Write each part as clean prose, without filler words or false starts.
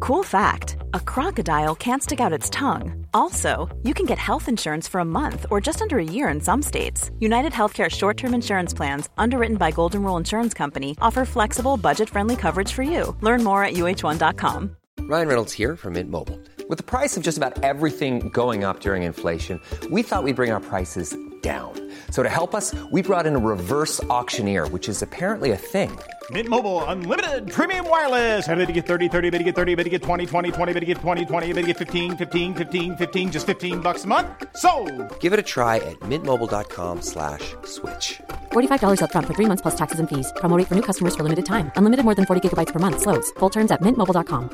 Cool fact, a crocodile can't stick out its tongue. Also, you can get health insurance for a month or just under a year in some states. United Healthcare short-term insurance plans, underwritten by Golden Rule Insurance Company, offer flexible, budget-friendly coverage for you. Learn more at uh1.com. Ryan Reynolds here from Mint Mobile. With the price of just about everything going up during inflation, we thought we'd bring our prices down. So to help us, we brought in a reverse auctioneer, which is apparently a thing. Mint Mobile Unlimited Premium Wireless. How to get 30, 30, bit to get 30, bit to get 20, 20, 20, bit to get 20, 20, bit to get 15, 15, 15, 15, just $15 a month? Sold! Give it a try at mintmobile.com/switch. $45 up front for 3 months plus taxes and fees. Promo rate for new customers for limited time. Unlimited more than 40 gigabytes per month. Slows full terms at mintmobile.com.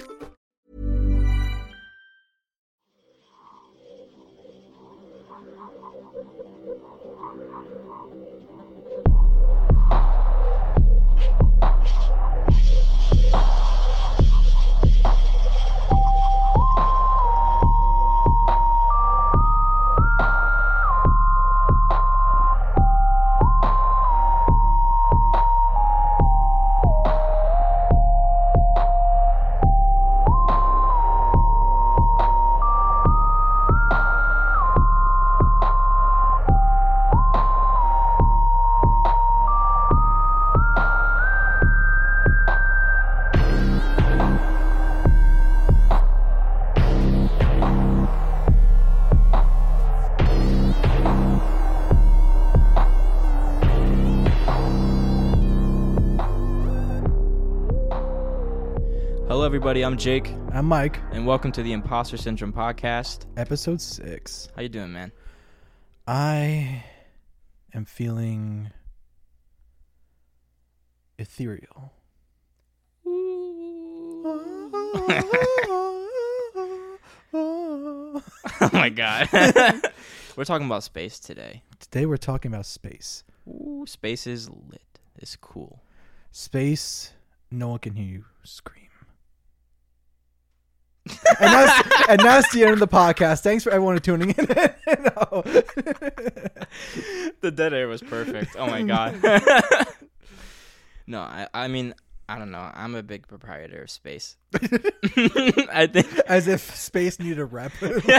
Hello, everybody. I'm Jake. I'm Mike. And welcome to the Imposter Syndrome podcast. Episode 6. How you doing, man? I am feeling ethereal. Oh my god. We're talking about space today. Today we're talking about space. Ooh, space is lit. It's cool. Space, no one can hear you scream. And that's the end of the podcast. Thanks for everyone tuning in. No. The dead air was perfect. Oh my god. No, I mean, I don't know. I'm a big proprietor of space. I think as if space needed a rep.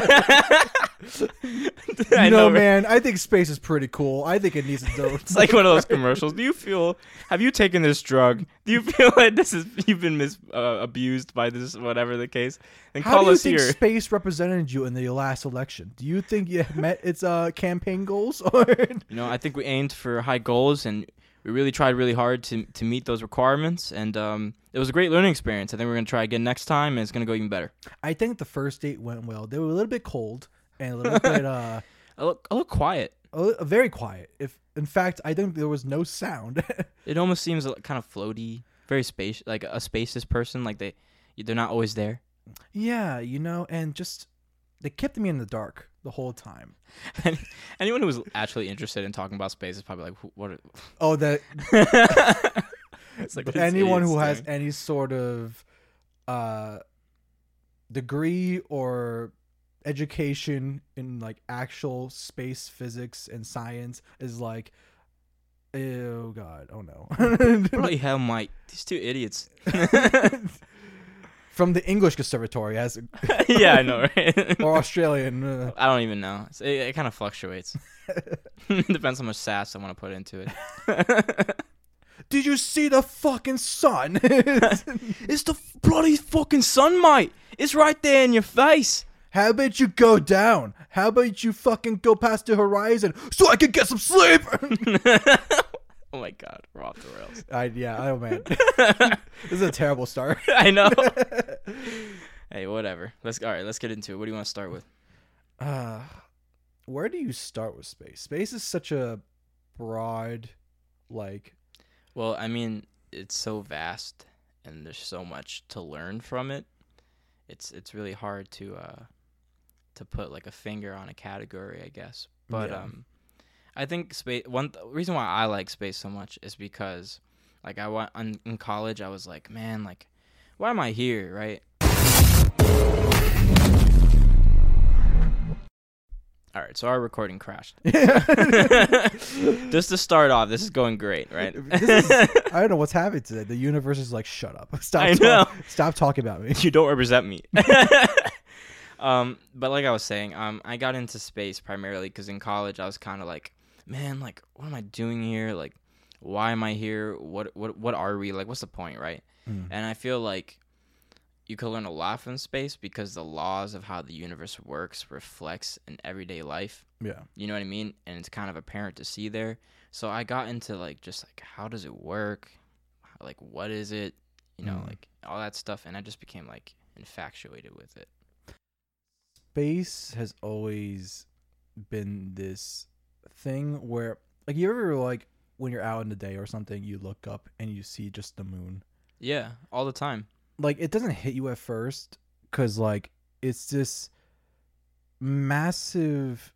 I know, man, I think space is pretty cool. I think it needs a dose. It's like one of those commercials. Have you taken this drug? Do you feel like you've been abused by this, whatever the case? Then call us here. How do you think space represented you in the last election? Do you think you met its campaign goals? Or I think we aimed for high goals, and we really tried really hard to meet those requirements, and it was a great learning experience. I think we're going to try again next time, and it's going to go even better. I think the first date went well. They were a little bit cold and a little bit a little quiet. Very quiet. In fact, I think there was no sound. It almost seems kind of floaty, very spacious, like a spacious person. Like they're not always there. Yeah, and just they kept me in the dark the whole time. And anyone who was actually interested in talking about space is probably like, "What?" Oh, that. It's like anyone who has any sort of degree or education in like actual space physics and science is like, oh god, oh no. Bloody hell, Mike! These two idiots. From the English Conservatory, as yeah, I know, right? Or Australian. I don't even know. It kind of fluctuates. Depends how much sass I want to put into it. Did you see the fucking sun? It's the bloody fucking sun, mate. It's right there in your face. How about you go down? How about you fucking go past the horizon so I can get some sleep? Oh my god, we're off the rails. Oh man. This is a terrible start. I know. Hey, whatever. Let's get into it. What do you want to start with? Where do you start with space? Space is such a broad, like... Well, I mean, it's so vast, and there's so much to learn from it. It's really hard to put like a finger on a category, I guess. But yeah. I think space. Reason why I like space so much is because, like, in college, I was like, man, like, why am I here, right? All right, so our recording crashed. Just to start off, this is going great, right? I don't know what's happening today. The universe is like, shut up. Stop talking about me. You don't represent me. But like I was saying, I got into space primarily because in college I was kind of like, man, like, what am I doing here? Like, why am I here? What are we? Like, what's the point, right? And I feel like you could learn a lot from space because the laws of how the universe works reflects in everyday life. Yeah. You know what I mean? And it's kind of apparent to see there. So I got into like just like how does it work? Like what is it? You know, like all that stuff, and I just became like infatuated with it. Space has always been this thing where like you ever like when you're out in the day or something, you look up and you see just the moon. Yeah, all the time. Like it doesn't hit you at first because like it's this massive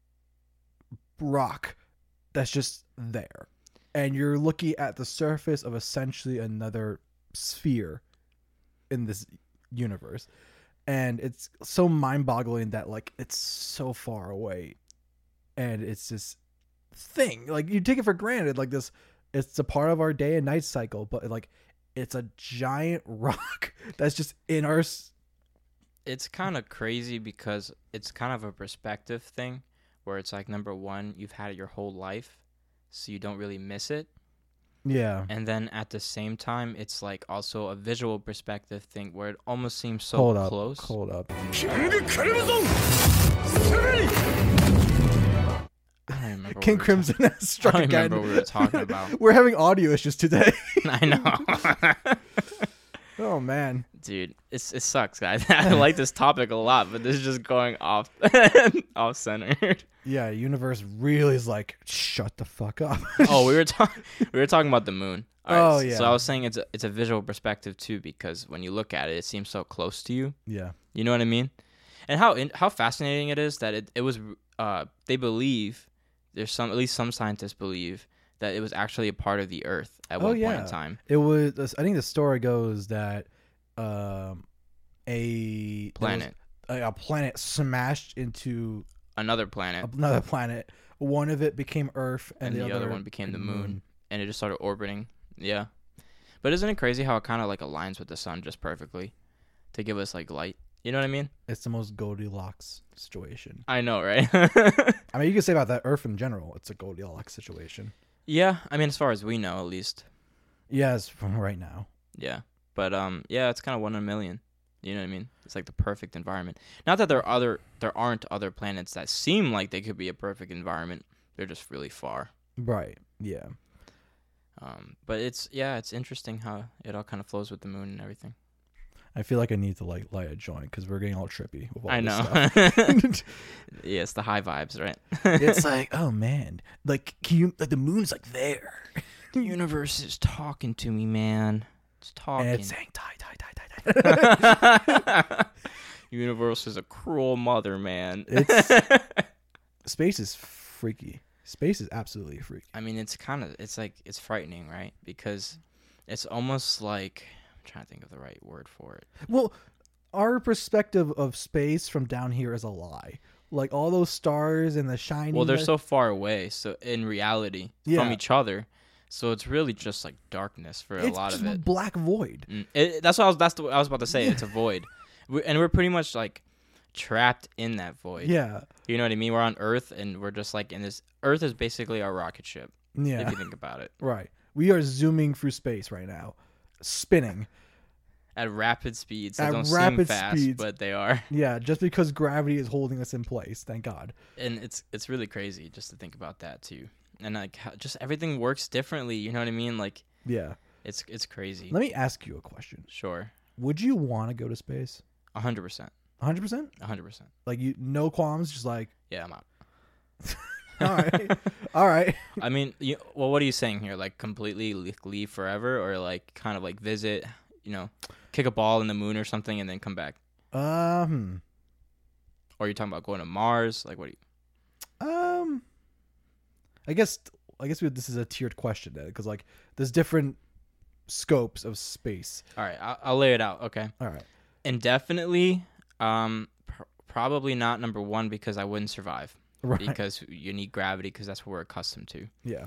rock that's just there, and you're looking at the surface of essentially another sphere in this universe, and it's so mind-boggling that like it's so far away, and it's this thing like you take it for granted, like this it's a part of our day and night cycle, but like it's a giant rock that's just in our... It's kind of crazy because it's kind of a perspective thing where it's like, number one, you've had it your whole life, so you don't really miss it. Yeah. And then at the same time, it's like also a visual perspective thing where it almost seems so close. Hold up. I don't remember King Crimson has struck I don't again. remember what we were talking about. We're having audio issues today. I know. Oh, man. Dude, it sucks, guys. I like this topic a lot, but this is just going off centered. Yeah, universe really is like, shut the fuck up. Oh, we were talking about the moon. All right, yeah. So I was saying it's a visual perspective too, because when you look at it, it seems so close to you. Yeah. You know what I mean? And how fascinating it is that it was they believe at least some scientists believe that it was actually a part of the Earth at one point in time. It was. I think the story goes that a Planet. a planet smashed into Another planet. another planet. One of it became Earth, And the other one became the moon. And it just started orbiting. Yeah. But isn't it crazy how it kind of like aligns with the sun just perfectly to give us like light? You know what I mean? It's the most Goldilocks situation. I know, right? I mean, you can say about that Earth in general. It's a Goldilocks situation. Yeah, I mean, as far as we know, at least. Yes, from right now. Yeah, but yeah, it's kind of 1 in a million. You know what I mean? It's like the perfect environment. Not that there aren't other planets that seem like they could be a perfect environment. They're just really far. Right. Yeah. But it's interesting how it all kind of flows with the moon and everything. I feel like I need to like light a joint because we're getting all trippy with all I this know. stuff. Yeah, it's the high vibes, right? It's like, oh man, like like the moon's like there. The universe is talking to me, man. It's talking. And it's saying die. Universe is a cruel mother, man. Space is freaky. Space is absolutely freaky. I mean, it's frightening, right? Because it's almost like, I'm trying to think of the right word for it. Well, our perspective of space from down here is a lie. Like all those stars and the shining. Well, they're so far away, so in reality, from each other. So it's really just like darkness for a lot of it. Black void. That's what I was about to say. It's a void, and we're pretty much like trapped in that void. Yeah. You know what I mean? We're on Earth, and we're just like in this. Earth is basically our rocket ship. Yeah. If you think about it. Right. We are zooming through space right now, spinning at rapid speeds. They at don't rapid seem fast, speeds. but they are. Yeah, just because gravity is holding us in place. Thank God. And it's really crazy just to think about that too. And like how just everything works differently. You know what I mean? Like yeah, it's crazy. Let me ask you a question. Sure. Would you want to go to space? 100%. 100%? 100%. Like you, no qualms, just like yeah, I'm out. all right, all right. I mean, well, what are you saying here? Like completely leave forever, or like kind of like visit? You know, kick a ball in the moon or something, and then come back. Or are you talking about going to Mars? Like, what? I guess this is a tiered question then, because like there's different scopes of space. All right, I'll lay it out. Okay. All right. Indefinitely, Probably not, number one, because I wouldn't survive. Right. Because you need gravity, because that's what we're accustomed to. Yeah.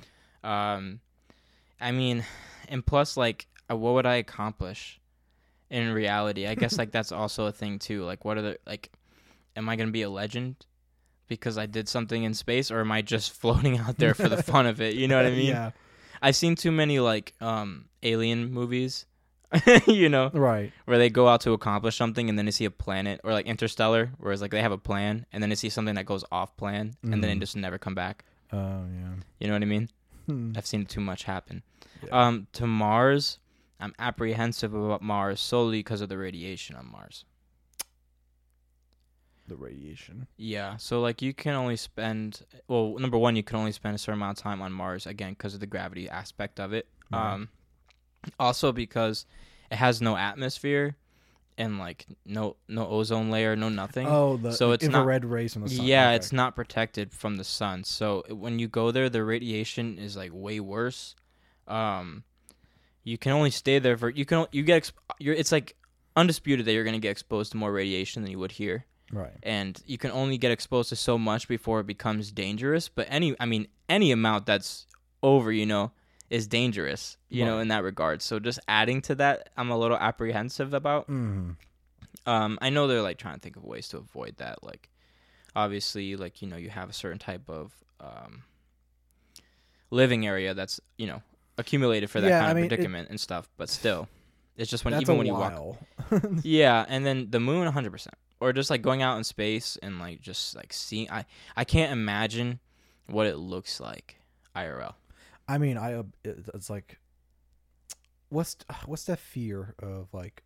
I mean, and plus, like, what would I accomplish in reality? I guess, like, that's also a thing, too. Like, what are the, like, am I going to be a legend because I did something in space, or am I just floating out there for the fun of it? You know what I mean? Yeah. I've seen too many, like, alien movies, you know? Right. Where they go out to accomplish something, and then they see a planet, or, like, Interstellar, where it's, like, they have a plan, and then they see something that goes off plan, and then they just never come back. Oh, yeah. You know what I mean? I've seen too much happen. Yeah. To Mars, I'm apprehensive about Mars solely because of the radiation on Mars. The radiation. Yeah, so like you can only spend, well, number one, you can only spend a certain amount of time on Mars, again, because of the gravity aspect of it. Right. Also because it has no atmosphere and like no ozone layer, no nothing. Oh, the so it's infrared not, rays from the sun. Yeah, Okay. it's not protected from the sun. So when you go there, the radiation is like way worse. You can only stay there for it's like undisputed that you're going to get exposed to more radiation than you would here. Right. And you can only get exposed to so much before it becomes dangerous. But any amount that's over, is dangerous, in that regard. So just adding to that, I'm a little apprehensive about. Mm-hmm. I know they're like trying to think of ways to avoid that. Like, obviously, like, you have a certain type of living area that's, accumulated for that kind of predicament and stuff. But still, it's just when you walk. Yeah, and then the moon, 100%. Or just like going out in space and like just like seeing. I can't imagine what it looks like IRL. I mean, it's like, what's that fear of like,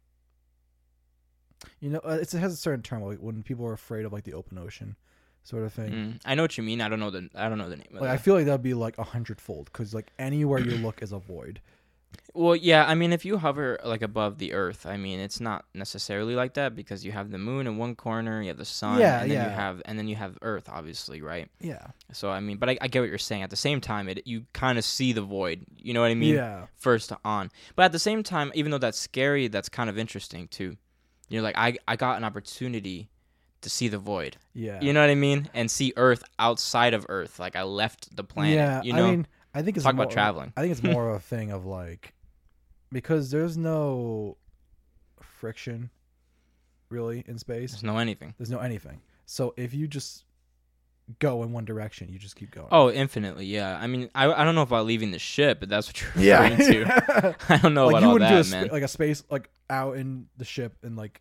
it has a certain term, like when people are afraid of like the open ocean, sort of thing. I know what you mean. I don't know the name of Like, that. I feel like that'd be like 100-fold, because like anywhere you look is a void. Well, yeah. I mean, if you hover like above the Earth, I mean, it's not necessarily like that because you have the moon in one corner, you have the sun, and then you have Earth, obviously, right? Yeah. So I mean, but I get what you're saying. At the same time, you kind of see the void. You know what I mean? Yeah. First on, but at the same time, even though that's scary, that's kind of interesting too. Like I got an opportunity to see the void. Yeah. You know what I mean? And see Earth outside of Earth. Like I left the planet. Yeah. I mean, I think it's Talk more, about traveling. I think it's more of a thing of like, because there's no friction really in space. There's no anything. There's no anything. So if you just go in one direction, you just keep going. Oh, infinitely, yeah. I mean, I don't know about leaving the ship, but that's what you're Yeah. referring to. I don't know like about you all wouldn't that, do man. like a space like out in the ship and like.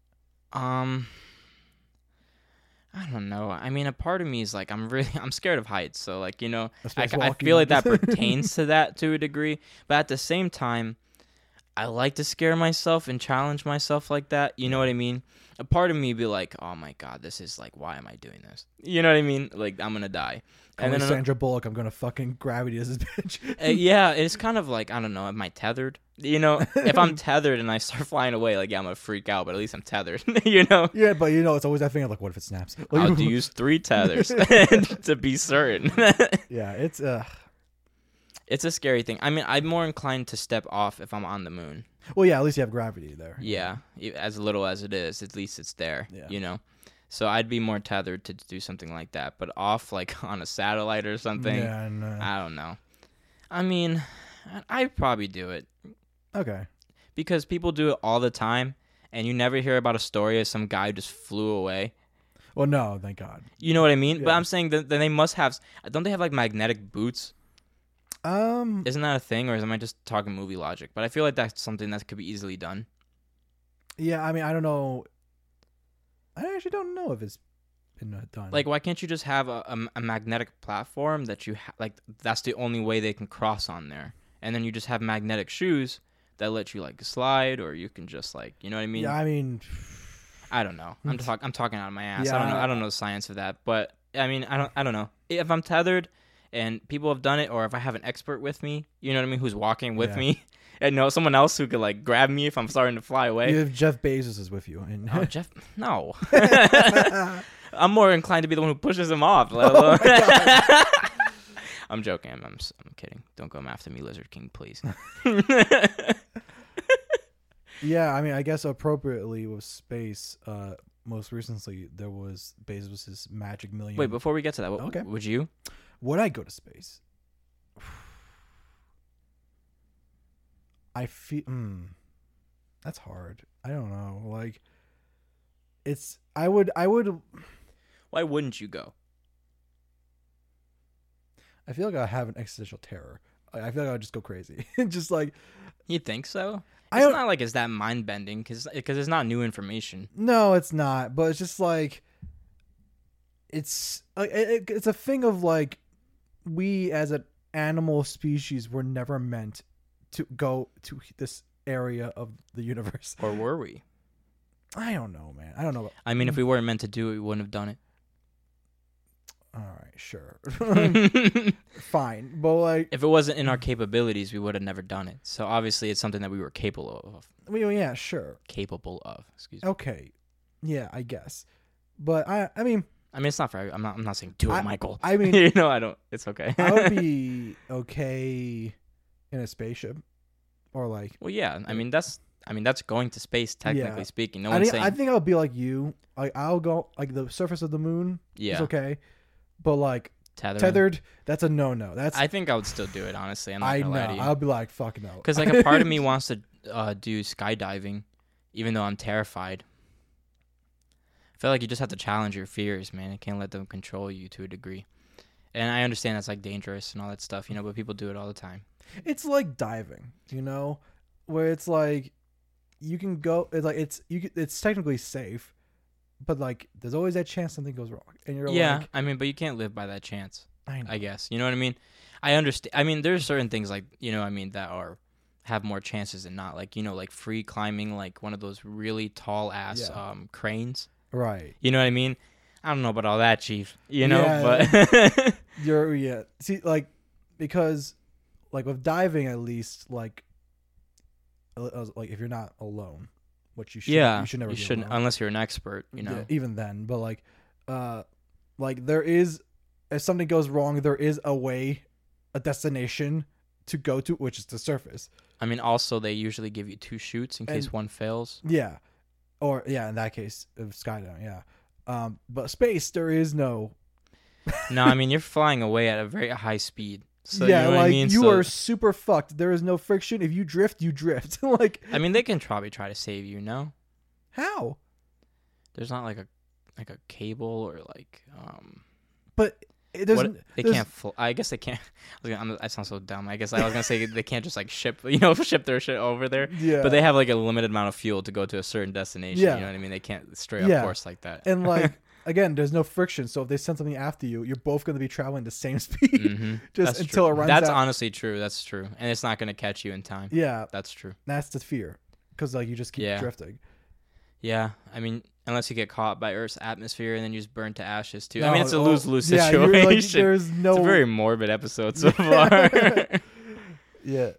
I don't know. I mean, a part of me is like, I'm scared of heights. So like, I spacewalking. feel like that pertains to that to a degree. But at the same time, I like to scare myself and challenge myself like that. You know what I mean? A part of me be like, oh my God, this is like, why am I doing this? You know what I mean? Like, I'm going to die. And then Sandra Bullock, I'm going to fucking gravity this bitch. Yeah, it's kind of like, I don't know, am I tethered? If I'm tethered and I start flying away, like, yeah, I'm going to freak out, but at least I'm tethered, Yeah, but it's always that thing of like, what if it snaps? Like, I'll use 3 tethers to be certain. Yeah, it's a scary thing. I mean, I'm more inclined to step off if I'm on the moon. Well, yeah, at least you have gravity there. Yeah, as little as it is, at least it's there, Yeah. So I'd be more tethered to do something like that. But off, like, on a satellite or something, Yeah, no. I don't know. I mean, I'd probably do it. Okay. Because people do it all the time, and you never hear about a story of some guy who just flew away. Well, no, thank God. You know what I mean? Yeah. But I'm saying that they must have... Don't they have, like, magnetic boots? Isn't that a thing, or am I just talking movie logic? But I feel like that's something that could be easily done. Yeah, I mean, I don't know. I actually don't know if it's been done. Like, why can't you just have a magnetic platform that that's the only way they can cross on there? And then you just have magnetic shoes that let you, like, slide, or you can just, like, you know what I mean? Yeah, I mean... I don't know. I'm talking out of my ass. Yeah. I don't know the science of that. But, I mean, I don't know. If I'm tethered... and people have done it, or if I have an expert with me, you know what I mean, who's walking with me, and someone else who could like grab me if I'm starting to fly away. You have Jeff Bezos is with you. And Oh, Jeff, no. I'm more inclined to be the one who pushes him off. Let alone... I'm joking. I'm kidding. Don't come after me, Lizard King, please. Yeah, I mean, I guess appropriately with space, most recently there was Bezos's Magic Million. Wait, before we get to that, Okay. would you? Would I go to space? I feel that's hard. I don't know. Like, I would. Why wouldn't you go? I feel like I have an existential terror. I feel like I would just go crazy. Just like, You think so? I It's don't- not like it's that mind bending because it's not new information. no, it's not. But it's just like, it's like it's a thing of like, we as an animal species were never meant to go to this area of the universe. Or were we? I don't know, man. I don't know. I mean, if we weren't meant to do it, we wouldn't have done it. All right, sure, fine, but like, If it wasn't in our capabilities, we would have never done it. So obviously, it's something that we were capable of. yeah, sure, Excuse me. okay, yeah, I guess, but I mean, I mean, it's not for. I'm not saying do it, Michael. I mean- you know, I don't. It's okay. I would be okay in a spaceship, or like, Well, yeah. I mean, that's going to space, technically Yeah. speaking. No I one's think saying. I think I'll be like you. Like, I'll go like the surface of the moon. Yeah. is okay, but like Tethered. tethered, that's a no. That's I think I would still do it. Honestly, I'm not I gonna lie to know. you. I'll be like, fuck no. Because like a part of me wants to do skydiving, even though I'm terrified. I feel like you just have to challenge your fears, man. You can't let them control you to a degree. And I understand that's like dangerous and all that stuff, but people do it all the time. It's like diving, where it's like you can go. It's like it's technically safe, but like there's always that chance something goes wrong, and you're Yeah, like, I mean, but you can't live by that chance. I know. I guess you know what I mean. I understand. I mean, there's certain things like that have more chances than not. Like like free climbing, like one of those really tall ass Yeah. cranes. right. You know what I mean? I don't know about all that, Chief. Yeah. But See, like, because like with diving, at least like if you're not alone, which you should, yeah, you should never. you be shouldn't alone. unless you're an expert. Yeah, even then, but like there is, if something goes wrong, there is a destination to go to, which is the surface. I mean, also they usually give you 2 chutes in case And- one fails. Yeah, or yeah, in that case, of skydiving, yeah. But space, there is no. No, I mean you're flying away at a very high speed. So yeah, you know what like I mean? you So- are super fucked. There is no friction. If you drift, you drift. Like, I mean, they can probably try to save you. No, how? there's not like a cable or like But there's, what they there's- can't. I guess they can't. I sound so dumb. I guess I was gonna say they can't just like ship ship their shit over there. Yeah. But they have like a limited amount of fuel to go to a certain destination. Yeah. You know what I mean? They can't straight up Yeah. course like that. And like again, there's no friction. So if they send something after you, you're both going to be traveling the same speed, Mhm. just That's until true. it runs That's out. honestly true. That's true, and it's not gonna catch you in time. Yeah, That's true. that's the fear, because like you just keep Yeah. drifting. Yeah, I mean, unless you get caught by Earth's atmosphere and then you just burn to ashes too. I No, mean, it's a lose-lose yeah, situation. you're like, there's no. It's a very morbid episode so far. Yeah.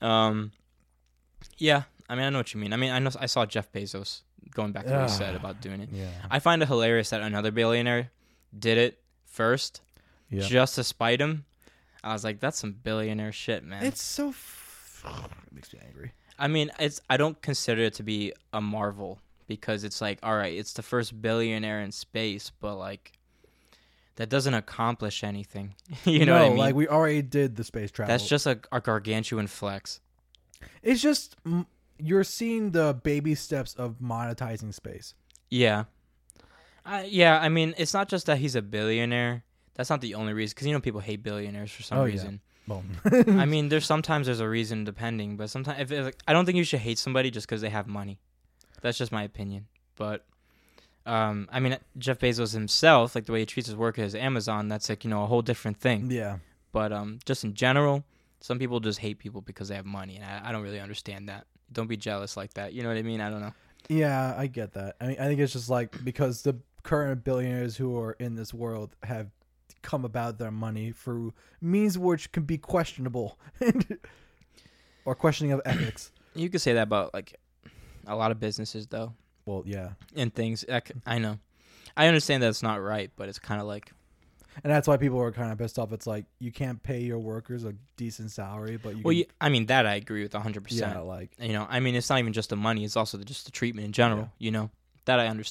Yeah. I mean, I know what you mean. I mean, I saw Jeff Bezos going back to what he said Ah, about doing it. Yeah. I find it hilarious that another billionaire did it first, Yeah. just to spite him. I was like, that's some billionaire shit, man. It's so. It makes me angry. I mean, I don't consider it to be a marvel because it's like, all right, it's the first billionaire in space, but like that doesn't accomplish anything. You know what I mean? Like we already did the space travel. That's just a gargantuan flex. It's just you're seeing the baby steps of monetizing space. Yeah. Yeah, I mean, it's not just that he's a billionaire. That's not the only reason, because people hate billionaires for some Oh, yeah. reason. Well, I mean, sometimes there's a reason depending, but sometimes I don't think you should hate somebody just because they have money. That's just my opinion. But I mean, Jeff Bezos himself, like the way he treats his workers at Amazon, that's like a whole different thing. yeah. But just in general, some people just hate people because they have money, and I don't really understand that. Don't be jealous like that. You know what I mean? I don't know. Yeah, I get that. I mean, I think it's just like because the current billionaires who are in this world have come about their money through means which can be questionable or questioning of ethics. You could say that about like a lot of businesses, though, Well, yeah. and things. I know. I understand that it's not right, but it's kind of like, And that's why people are kind of pissed off. It's like you can't pay your workers a decent salary, but you well, can, I mean, that I agree with 100%. yeah, like I mean, it's not even just the money; it's also just the treatment in general. That I understand.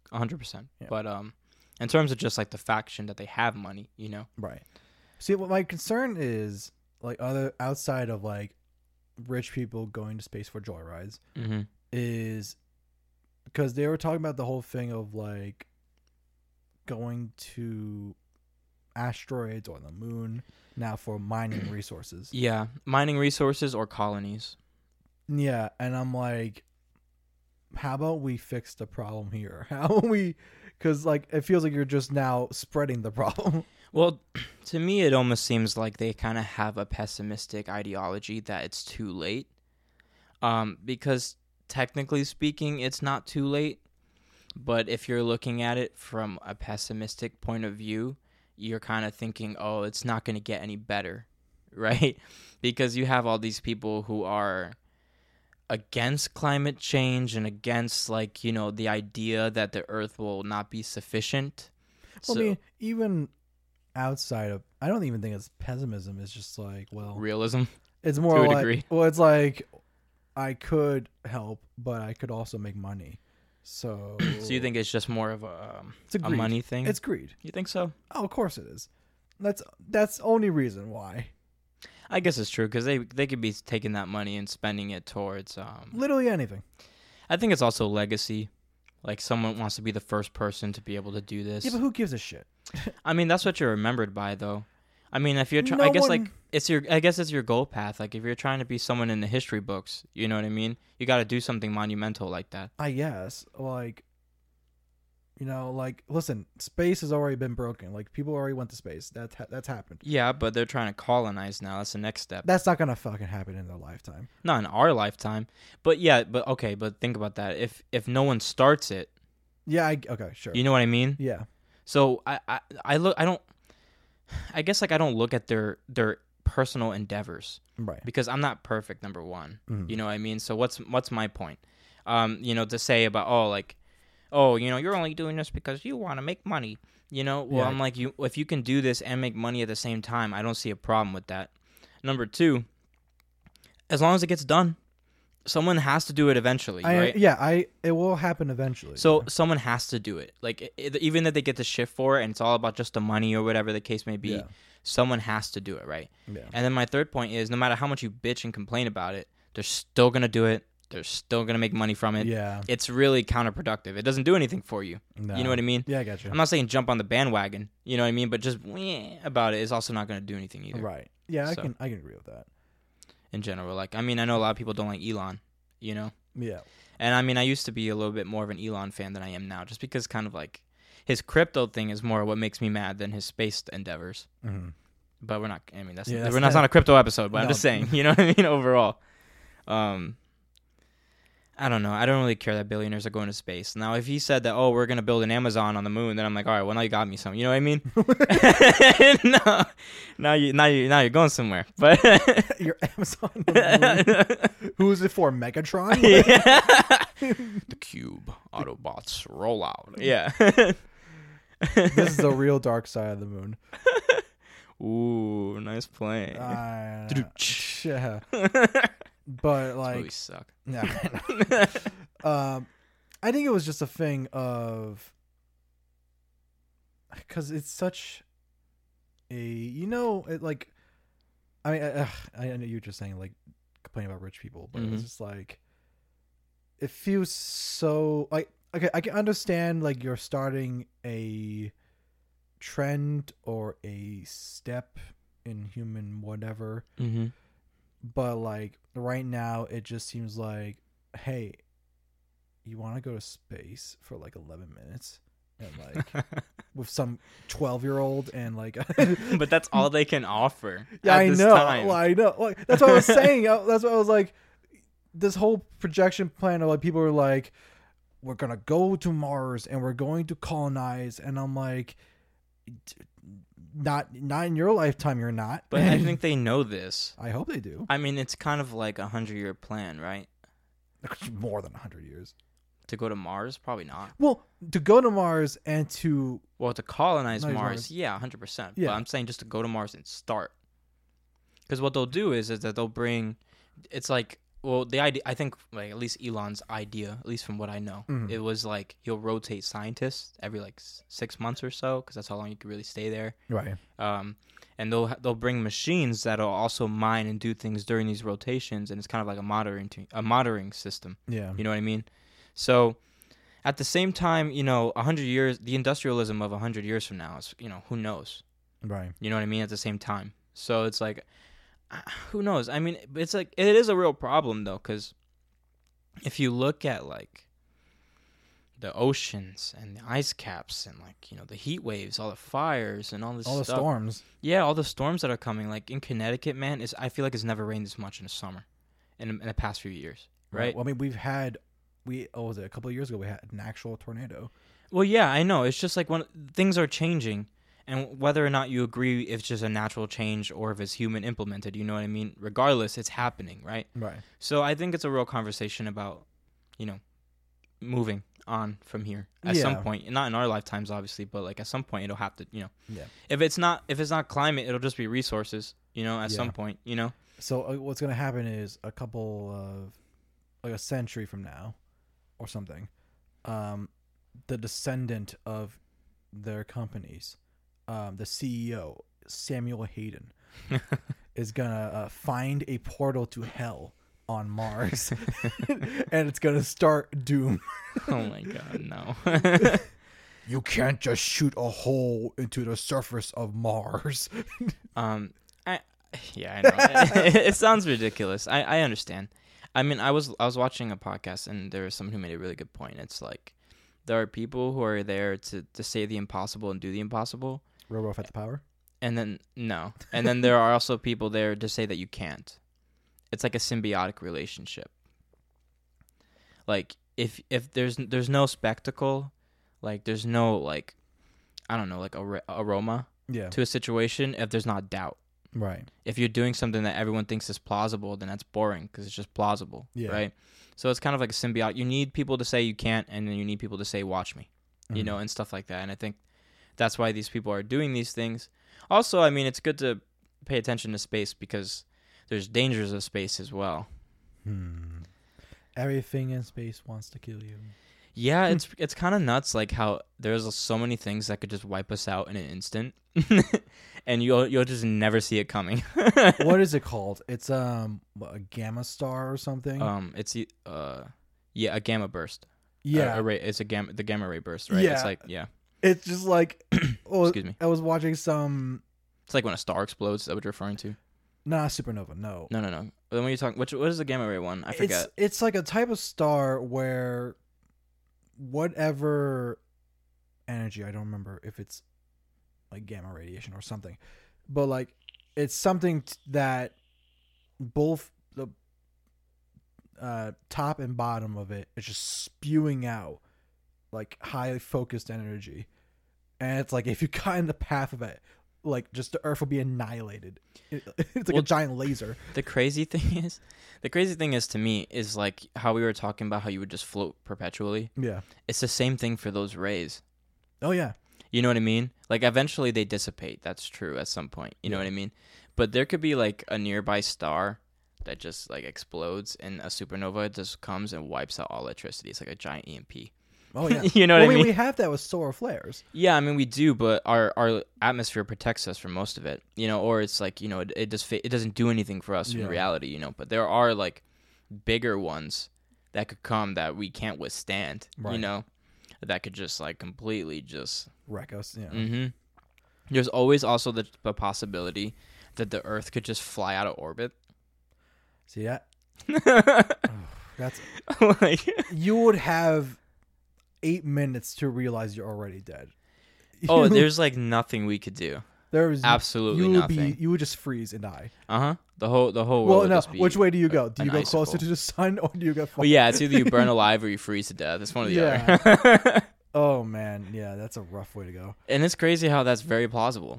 100%. Yeah. But in terms of just like the faction that they have money, Right. See, what my concern is, like, other outside of like rich people going to space for joyrides, Mm-hmm. is because they were talking about the whole thing of like going to asteroids or the moon now for mining resources. Yeah, mining resources or colonies. Yeah, and I'm like, how about we fix the problem here? How about we? Because like it feels like you're just now spreading the problem. Well, to me, it almost seems like they kind of have a pessimistic ideology that it's too late. Because technically speaking, it's not too late. But if you're looking at it from a pessimistic point of view, you're kind of thinking, oh, it's not going to get any better, right? Because you have all these people who are against climate change and against, like, the idea that the Earth will not be sufficient. Well, I mean, even outside of, I don't even think it's pessimism. It's just like, well, realism. it's more to a like, degree. well, it's like I could help, but I could also make money. So, So you think it's just more of a greed. money thing? It's greed. You think so? Oh, of course it is. That's the only reason why. I guess it's true because they could be taking that money and spending it towards. Literally anything. I think it's also legacy. Like someone wants to be the first person to be able to do this. Yeah, but who gives a shit? I mean, that's what you're remembered by, though. I mean, if you're trying, No I guess one- like I guess it's your goal path. Like if you're trying to be someone in the history books, you know what I mean? You got to do something monumental like that. I guess, like, like, listen, space has already been broken. Like, people already went to space. That's happened. Yeah, but they're trying to colonize now. That's the next step. That's not gonna fucking happen in their lifetime. Not in our lifetime, but yeah, but okay, but think about that. If no one starts it, Yeah. Okay. Sure. you know what I mean? Yeah. So I guess like I don't look at their personal endeavors Right. because I'm not perfect, number one. Mhm. You know what I mean? So what's my point? To say about you're only doing this because you want to make money. Well, Yeah. I'm like, if you can do this and make money at the same time, I don't see a problem with that. Number two, as long as it gets done, someone has to do it eventually, right? It will happen eventually. So someone has to do it. Like even if they get the shift for it and it's all about just the money or whatever the case may be, Yeah. someone has to do it, right? Yeah. And then my third point is no matter how much you bitch and complain about it, they're still going to do it. They're still going to make money from it. Yeah. It's really counterproductive. It doesn't do anything for you. No. You know what I mean? Yeah, I got you. I'm not saying jump on the bandwagon, you know what I mean? But just about it is also not going to do anything either. Right. Yeah, So. I can agree with that. In general. Like, I mean, I know a lot of people don't like Elon, Yeah. And I mean, I used to be a little bit more of an Elon fan than I am now, just because kind of like his crypto thing is more what makes me mad than his space endeavors. Mm-hmm. But we're not. I mean, that's Yeah, we're not, it's not a crypto episode. But I'm No. just saying, you know what I mean. Overall, I don't know. I don't really care that billionaires are going to space. Now, if he said that, oh, we're gonna build an Amazon on the moon, then I'm like, all right, well, now you got me some. You know what I mean? No, now you're going somewhere. But Your Amazon. Who is it for? Megatron? the cube Autobots roll out. Yeah. This is the real dark side of the moon. Ooh, nice play. Yeah. But like, really suck. yeah. I think it was just a thing of, because it's such a, it like, I mean, I know you were just saying like complaining about rich people, but it's just like, it feels so like, okay, I can understand like you're starting a trend or a step in human whatever, Mm-hmm. but like right now it just seems like, hey, you want to go to space for like 11 minutes and like with some 12-year-old and like But that's all they can offer. yeah, at I this know. time. Well, I know. Like, that's what I was saying. That's what I was like. This whole projection plan of like people are like, we're gonna go to Mars and we're going to colonize, and I'm like, not in your lifetime, you're not. But I think they know this. I hope they do. I mean, it's kind of like 100-year plan, right? More than 100 years. To go to Mars, probably not. Well, to go to Mars and to Well, to colonize Nice Mars, Mars. yeah, 100%. Yeah. But I'm saying just to go to Mars and start. Because what they'll do is that they'll bring, it's like well, the idea, I think, like, at least Elon's idea, at least from what I know, it was like he'll rotate scientists every like 6 months or so, because that's how long you can really stay there. Right. And they'll bring machines that'll also mine and do things during these rotations, and it's kind of like a monitoring system. Yeah. You know what I mean? So at the same time, 100 years, the industrialism of 100 years from now is, who knows? Right. You know what I mean? At the same time. So it's like, who knows? I mean, it's like, it is a real problem though, because if you look at like the oceans and the ice caps and like, the heat waves, all the fires and all this all stuff. the storms. Yeah, all the storms that are coming. Like in Connecticut, man, I feel like it's never rained this much in the summer in the past few years, right? Well, I mean, what was it, a couple of years ago, we had an actual tornado. Well, yeah, I know. It's just like when things are changing, and whether or not you agree if it's just a natural change or if it's human implemented, you know what I mean? Regardless, it's happening, right? Right. So I think it's a real conversation about, moving on from here at some point. Not in our lifetimes, obviously, but like at some point it'll have to, Yeah. If it's not climate, it'll just be resources, at some point, So what's going to happen is a couple of, like a century from now or something, the descendant of their companies, the CEO, Samuel Hayden, is going to find a portal to hell on Mars, and it's going to start Doom. Oh my God, no. You can't just shoot a hole into the surface of Mars. I know. It sounds ridiculous. I understand. I mean, I was watching a podcast, and there was someone who made a really good point. It's like there are people who are there to say the impossible and do the impossible. Robo at the power? And then there are also people there to say that you can't. It's like a symbiotic relationship. Like if there's no spectacle, like there's no like, I don't know, like aroma to a situation if there's not doubt. Right. If you're doing something that everyone thinks is plausible, then that's boring because it's just plausible, right? So it's kind of like a symbiote. You need people to say you can't, and then you need people to say, watch me, and stuff like that. And I think that's why these people are doing these things. Also, I mean, it's good to pay attention to space because there's dangers of space as well. Everything in space wants to kill you. Yeah, it's kind of nuts, like how there's so many things that could just wipe us out in an instant, and you'll just never see it coming. What is it called? It's a gamma star or something. It's a gamma burst. Yeah, it's the gamma ray burst, right? Yeah. It's like It's just like excuse me. I was watching some. It's like when a star explodes. Is that what you're referring to? Nah, supernova. No. No. Then when you talk, what is the gamma ray one? I forget. It's like a type of star where whatever energy, I don't remember if it's like gamma radiation or something, but like it's something that both the top and bottom of it is just spewing out like highly focused energy, and it's like if you got in the path of it, like just the Earth will be annihilated. It's like a giant laser. The crazy thing is to me is like how we were talking about how you would just float perpetually. Yeah, it's the same thing for those rays. Oh yeah. You know what I mean? Like eventually they dissipate. That's true at some point. You know what I mean? But there could be like a nearby star that just like explodes, and a supernova just comes and wipes out all electricity. It's like a giant EMP. Oh yeah. You know what I mean? We have that with solar flares. Yeah, I mean we do, but our atmosphere protects us from most of it. Or it's like it doesn't do anything for us in reality. But there are like bigger ones that could come that we can't withstand. Right. That could just like completely just wreck us. Yeah. Mm-hmm. There's always also the possibility that the Earth could just fly out of orbit. See that? That's like you would have 8 minutes to realize you're already dead. Oh, there's like nothing we could do. There's absolutely nothing. You would just freeze and die. The whole world. Well, would no. just be Which way do you go? Do you go icicle. closer to the sun, or do you go? Well, yeah, it's either you burn alive or you freeze to death. It's one or the other. Oh man, yeah, that's a rough way to go. And it's crazy how that's very plausible.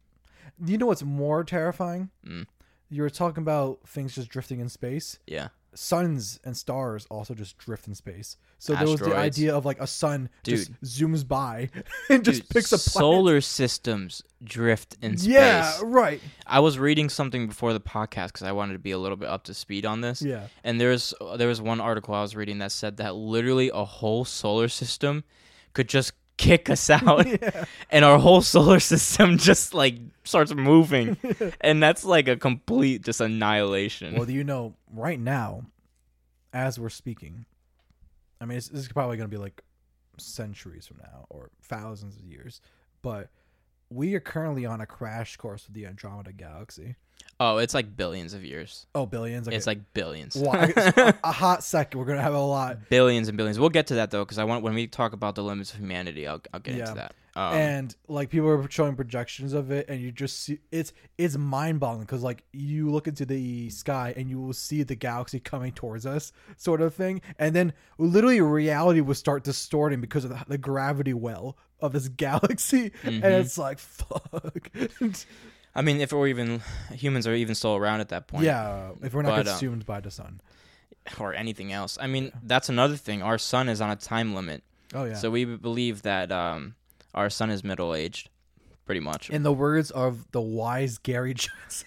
You know what's more terrifying? You were talking about things just drifting in space. Yeah. suns and stars also just drift in space. So there was the Asteroids. idea of like a sun just Dude. zooms by and just picks a planet. Solar systems drift in space. Yeah, right. I was reading something before the podcast because I wanted to be a little bit up to speed on this. Yeah. And there was one article I was reading that said that literally a whole solar system could just kick us out, and our whole solar system just like starts moving, and that's like a complete just annihilation. Well, you know, right now, as we're speaking, I mean, this is probably going to be like centuries from now or thousands of years, but we are currently on a crash course with the Andromeda Galaxy. Oh, it's like billions of years. Oh, billions? Okay. It's like billions. Why? A hot second. We're going to have a lot. Billions and billions. We'll get to that though, because when we talk about the limits of humanity, I'll get into that. And like people are showing projections of it, and you just see it's mind-boggling because like you look into the sky and you will see the galaxy coming towards us, sort of thing, and then literally reality will start distorting because of the gravity well of this galaxy, and it's like fuck. I mean, if humans are even still around at that point. Yeah, if we're not consumed by the sun or anything else. I mean, that's another thing. Our sun is on a time limit. Oh yeah. So we believe that our sun is middle-aged, pretty much. In the words of the wise Gary Johnson,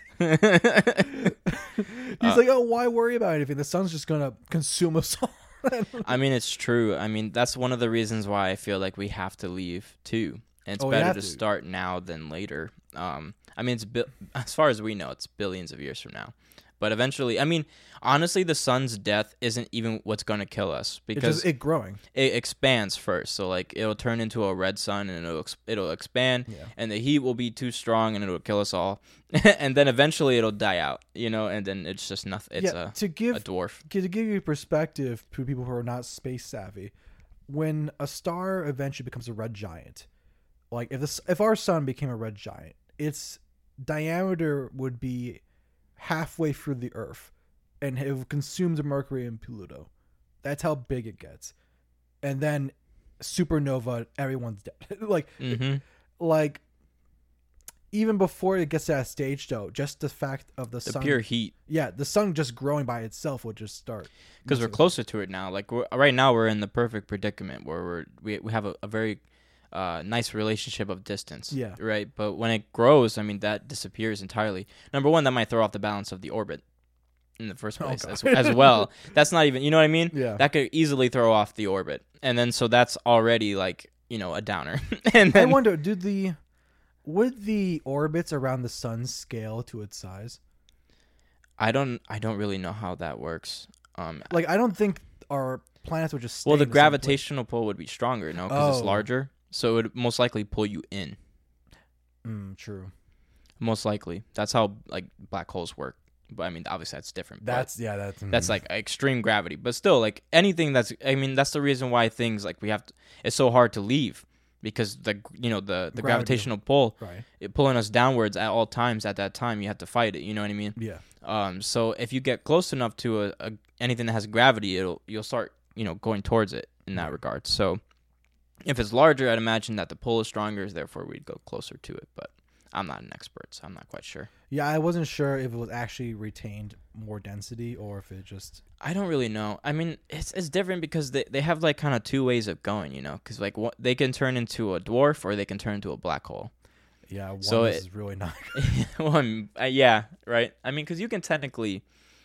he's like, "Oh, why worry about anything? The sun's just gonna consume us all." I mean, it's true. I mean, that's one of the reasons why I feel like we have to leave too. And it's better to start now than later. I mean, as far as we know, it's billions of years from now. But eventually, I mean, honestly, the sun's death isn't even what's going to kill us because it's just it growing. It expands first. So like it'll turn into a red sun and it'll expand, and the heat will be too strong and it'll kill us all. And then eventually it'll die out, and then it's just nothing. It's a dwarf. To give you perspective to people who are not space savvy, when a star eventually becomes a red giant, like if our sun became a red giant, its diameter would be halfway through the Earth, and it consumes Mercury and Pluto. That's how big it gets. And then supernova, everyone's dead. Like even before it gets to that stage, though, just the fact of the sun, pure heat. Yeah, the sun just growing by itself would just start. Because we're closer to it now. Like right now, we're in the perfect predicament where we have a very nice relationship of distance. Yeah. Right. But when it grows, I mean, that disappears entirely. Number one, that might throw off the balance of the orbit in the first place as well. That's not even, you know what I mean? Yeah. That could easily throw off the orbit. And then, so that's already like, a downer. And then, I wonder, would the orbits around the sun scale to its size? I don't really know how that works. Like, I don't think our planets would just stay well, the in same gravitational pull would be stronger, no? Because it's larger. So it would most likely pull you in. True. Most likely. That's how like black holes work. But I mean, obviously that's different. That's like extreme gravity. But still, like anything that's the reason why things like it's so hard to leave, because the gravitational pull, it pulling us downwards at all times. At that time, you have to fight it. You know what I mean? Yeah. So if you get close enough to anything that has gravity, you'll start going towards it in that regard. So if it's larger, I'd imagine that the pull is stronger, therefore we'd go closer to it. But I'm not an expert, so I'm not quite sure. Yeah, I wasn't sure if it was actually retained more density or if it just... I don't really know. I mean, it's different because they have like kind of two ways of going, because like they can turn into a dwarf or they can turn into a black hole. Yeah, one is really not good. Yeah, right. I mean, because you can technically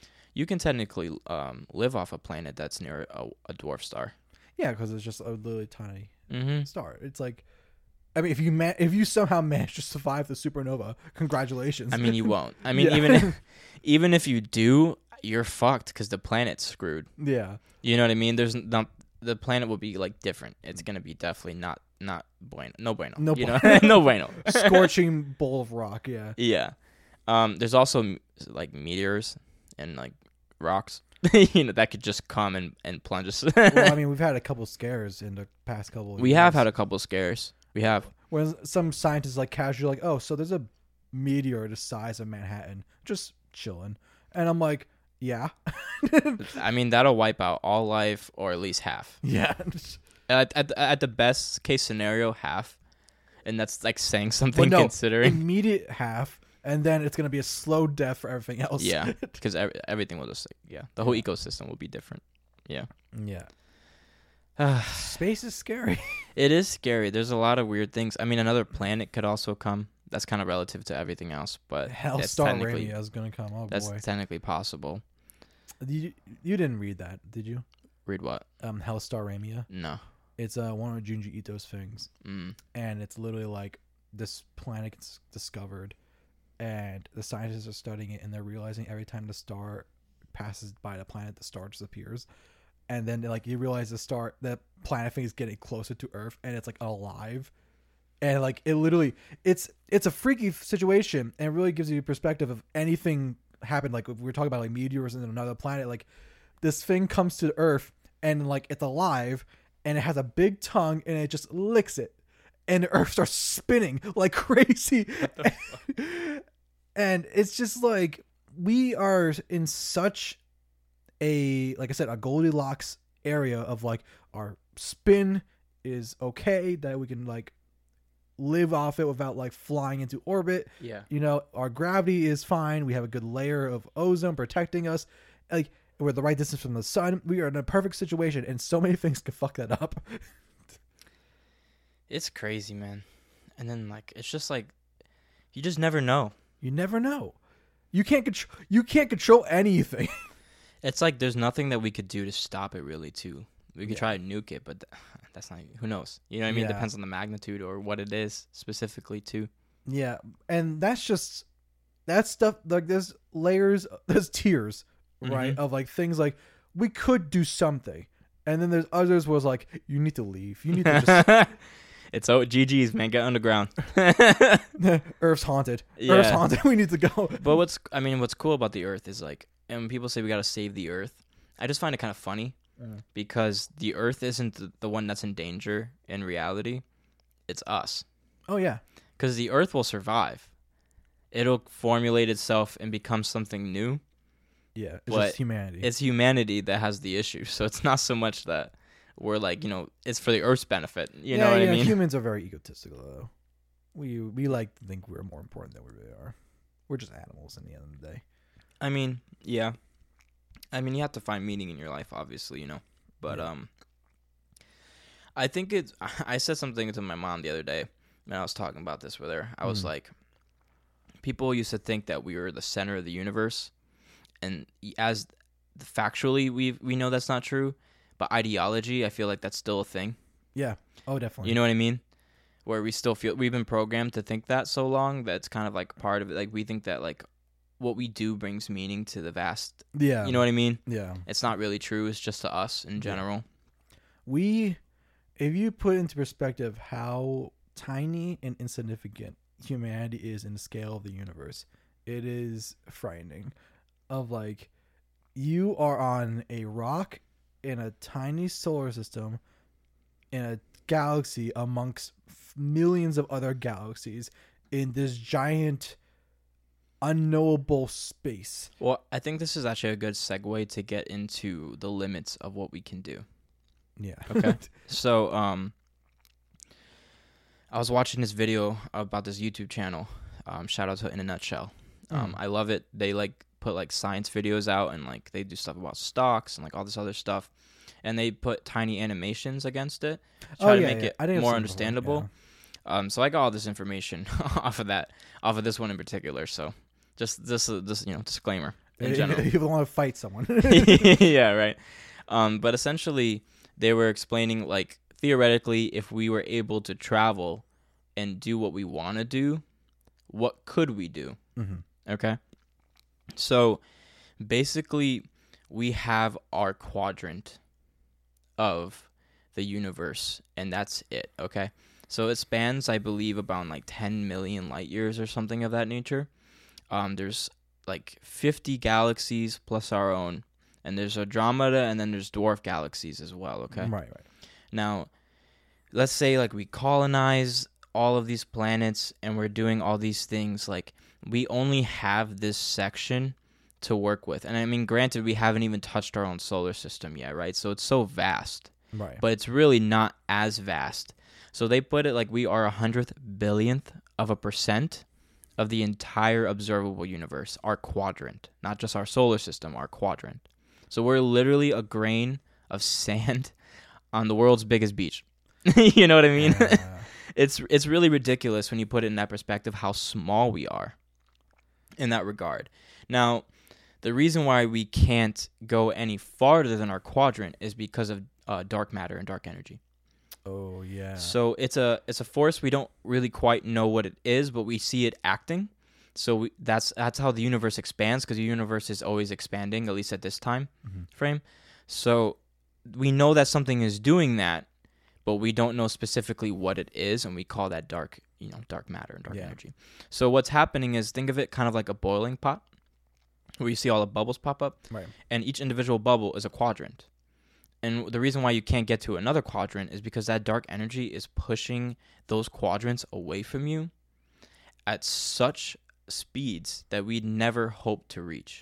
live off a planet that's near a dwarf star. Yeah, because it's just a really tiny star. It's like, I mean, if you somehow manage to survive the supernova, congratulations. I mean, you won't. I mean, even if you do, you're fucked because the planet's screwed. Yeah. You know what I mean? The planet will be like different. It's gonna be definitely not bueno. No bueno. No bueno. No bueno. Scorching bowl of rock. Yeah. Yeah. There's also like meteors and like rocks. That could just come and plunge us. Well, I mean, we've had a couple scares in the past couple of years. We have had a couple scares. We have. When some scientists like casually like, oh, so there's a meteor the size of Manhattan just chilling. And I'm like, yeah. I mean, that'll wipe out all life or at least half. Yeah. At the best case scenario, half. And that's like saying something considering. Immediate half. and then it's gonna be a slow death for everything else. Yeah, because everything will just the whole ecosystem will be different. Yeah. Space is scary. It is scary. There's a lot of weird things. I mean, another planet could also come. That's kind of relative to everything else, but Hellstar Ramia is gonna come. Oh that's boy, technically possible. you didn't read that, did you? Read what? Hellstar Ramia. No. It's one of Junji Ito's things, and it's literally like this planet gets discovered, and the scientists are studying it, and they're realizing every time the star passes by the planet, the star disappears, and then like you realize the planet thing is getting closer to Earth, and it's like alive, and like it literally, it's a freaky situation, and it really gives you a perspective of anything happened. Like if we were talking about like meteors and another planet, like this thing comes to Earth, and like it's alive, and it has a big tongue, and it just licks it, and the Earth starts spinning like crazy. And it's just like we are in such a, like I said, a Goldilocks area of like our spin is okay, that we can like live off it without like flying into orbit. Yeah. You know, our gravity is fine. We have a good layer of ozone protecting us. Like we're the right distance from the sun. We are in a perfect situation, and so many things can fuck that up. It's crazy, man. And then like it's just like you just never know. You never know. You can't control anything. It's like there's nothing that we could do to stop it, really. Too, we could try to nuke it, but that's not. Who knows? You know what I mean? Yeah. It depends on the magnitude or what it is specifically, too. Yeah, and that's stuff. Like there's layers, there's tiers, right? Of like things like we could do something, and then there's others was like you need to leave. You need to just. It's GG's, man. Get underground. Earth's haunted. Yeah. Earth's haunted. We need to go. But what's cool about the Earth is like, and when people say we gotta save the Earth, I just find it kind of funny because the Earth isn't the one that's in danger in reality. It's us. Oh yeah. Because the Earth will survive. It'll formulate itself and become something new. Yeah, it's But just humanity. It's humanity that has the issue. So it's not so much that we're like, it's for the Earth's benefit. You know what I mean? Humans are very egotistical, though. We like to think we're more important than we really are. We're just animals in the end of the day. I mean, yeah. I mean, you have to find meaning in your life, obviously, But I think I said something to my mom the other day when I was talking about this with her. I was like, people used to think that we were the center of the universe, and as factually we know that's not true. But ideology, I feel like that's still a thing. Yeah. Oh, definitely. You know what I mean? Where we still feel we've been programmed to think that so long that it's kind of like part of it. Like we think that like what we do brings meaning to the vast. Yeah. You know what I mean? Yeah. It's not really true. It's just to us in general. If you put into perspective how tiny and insignificant humanity is in the scale of the universe, it is frightening. Of like, you are on a rock in a tiny solar system in a galaxy amongst millions of other galaxies in this giant unknowable space. Well, I think this is actually a good segue to get into the limits of what we can do. Yeah. Okay. So, I was watching this video about this YouTube channel. Shout out to In a Nutshell. I love it. They like put like science videos out, and like they do stuff about stocks and like all this other stuff, and they put tiny animations against it to try to make it more understandable. So I got all this information off of this one in particular. So just this disclaimer in general. You want to fight someone. Yeah, right. But essentially they were explaining like theoretically if we were able to travel and do what we want to do, what could we do? Okay. So basically we have our quadrant of the universe, and that's it. Okay. So it spans, I believe, about like 10 million light years or something of that nature. There's like 50 galaxies plus our own, and there's Andromeda, and then there's dwarf galaxies as well. Okay. Right. Now, let's say like we colonize all of these planets and we're doing all these things. Like we only have this section to work with. And I mean, granted, we haven't even touched our own solar system yet, right? So it's so vast. Right. But it's really not as vast. So they put it like we are 100th billionth of a percent of the entire observable universe, our quadrant, not just our solar system, our quadrant. So we're literally a grain of sand on the world's biggest beach. You know what I mean? It's really ridiculous when you put it in that perspective, how small we are in that regard. Now, the reason why we can't go any farther than our quadrant is because of dark matter and dark energy. Oh yeah. So it's a force we don't really quite know what it is, but we see it acting. So that's how the universe expands, because the universe is always expanding, at least at this time frame. So we know that something is doing that, but we don't know specifically what it is, and we call that dark matter and dark energy. So what's happening is, think of it kind of like a boiling pot, where you see all the bubbles pop up, right? And each individual bubble is a quadrant. And the reason why you can't get to another quadrant is because that dark energy is pushing those quadrants away from you at such speeds that we'd never hope to reach.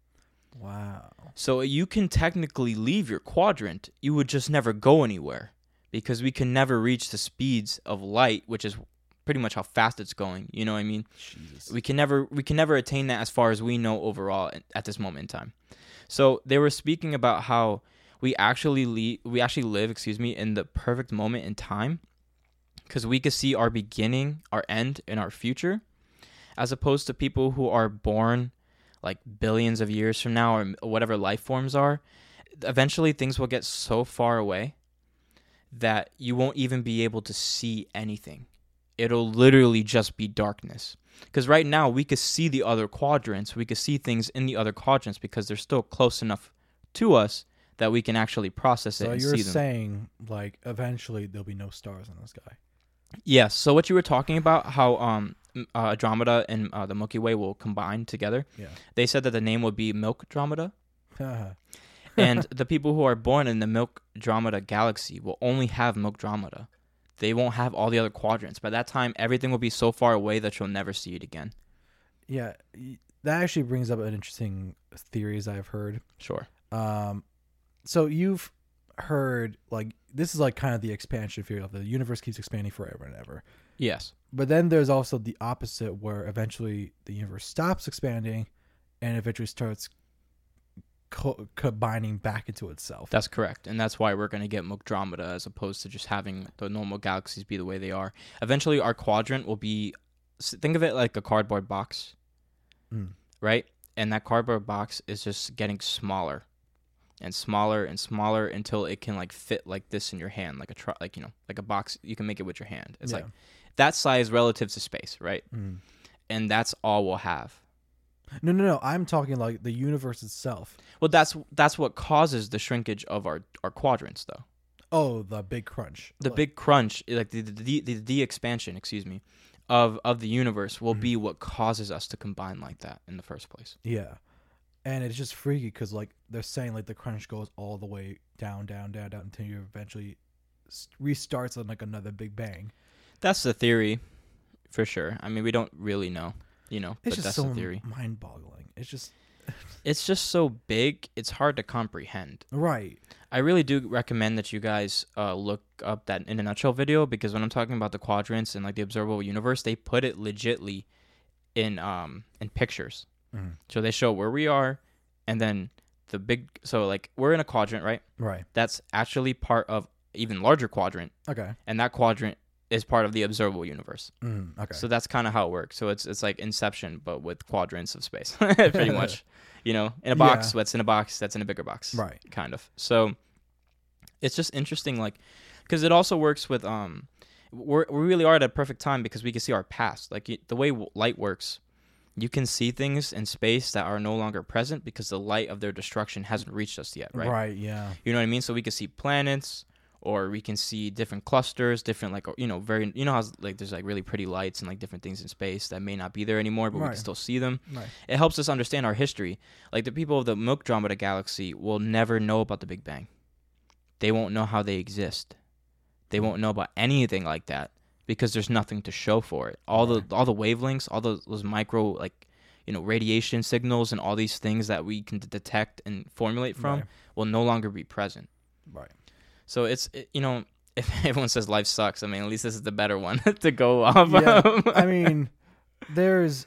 Wow. So you can technically leave your quadrant, you would just never go anywhere, because we can never reach the speeds of light, which is pretty much how fast it's going. You know what I mean? Jesus. We can never attain that as far as we know overall at this moment in time. So they were speaking about how we actually live in the perfect moment in time, because we could see our beginning, our end, and our future, as opposed to people who are born like billions of years from now, or whatever life forms are. Eventually things will get so far away that you won't even be able to see anything. It'll literally just be darkness. Because right now we could see the other quadrants, we could see things in the other quadrants, because they're still close enough to us that we can actually process it and see them. So you're saying, like, eventually there'll be no stars in the sky? Yes. So what you were talking about, how Andromeda and the Milky Way will combine together. Yeah. They said that the name would be Milkdromeda. And the people who are born in the Milkdromeda galaxy will only have Milkdromeda. They won't have all the other quadrants. By that time, everything will be so far away that you'll never see it again. Yeah. That actually brings up an interesting theories I've heard. Sure. So you've heard, like, this is like kind of the expansion theory of the universe keeps expanding forever and ever. Yes. But then there's also the opposite, where eventually the universe stops expanding and eventually starts combining back into itself. That's correct. And that's why we're going to get Milkdromeda, as opposed to just having the normal galaxies be the way they are. Eventually our quadrant will be, think of it like a cardboard box, right? And that cardboard box is just getting smaller and smaller and smaller until it can like fit like this in your hand, like a box. You can make it with your hand. It's like that size relative to space, right? And that's all we'll have. No. I'm talking like the universe itself. Well, that's what causes the shrinkage of our quadrants, though. Oh, the big crunch. The big crunch, like the expansion, of the universe will be what causes us to combine like that in the first place. Yeah. And it's just freaky because, like, they're saying, like, the crunch goes all the way down until you eventually restarts on, like, another big bang. That's the theory, for sure. I mean, we don't really know, it's but just that's so the theory. mind-boggling. It's just so big, it's hard to comprehend. Right. I really do recommend that you guys look up that In a Nutshell video, because when I'm talking about the quadrants and, like, the observable universe, they put it legitly in pictures. So they show where we are, and then like, we're in a quadrant, right? Right. That's actually part of even larger quadrant. Okay. And that quadrant is part of the observable universe. Okay. So that's kind of how it works. So it's like Inception, but with quadrants of space, pretty much. In a box, what's in a box, that's in a bigger box. Right. Kind of. So it's just interesting, like, because it also works with, we really are at a perfect time, because we can see our past. Like, the way light works, you can see things in space that are no longer present because the light of their destruction hasn't reached us yet, right? Right, yeah. You know what I mean? So we can see planets, or we can see different clusters, different, like, very, how, like, there's, like, really pretty lights and, like, different things in space that may not be there anymore, but we can still see them. Right. It helps us understand our history. Like, the people of the Milkdromeda galaxy will never know about the Big Bang. They won't know how they exist. They won't know about anything like that, because there's nothing to show for it. All the wavelengths, all those micro, like, radiation signals and all these things that we can detect and formulate from will no longer be present. Right. So if everyone says life sucks, I mean, at least this is the better one to go off. Yeah. I mean, there's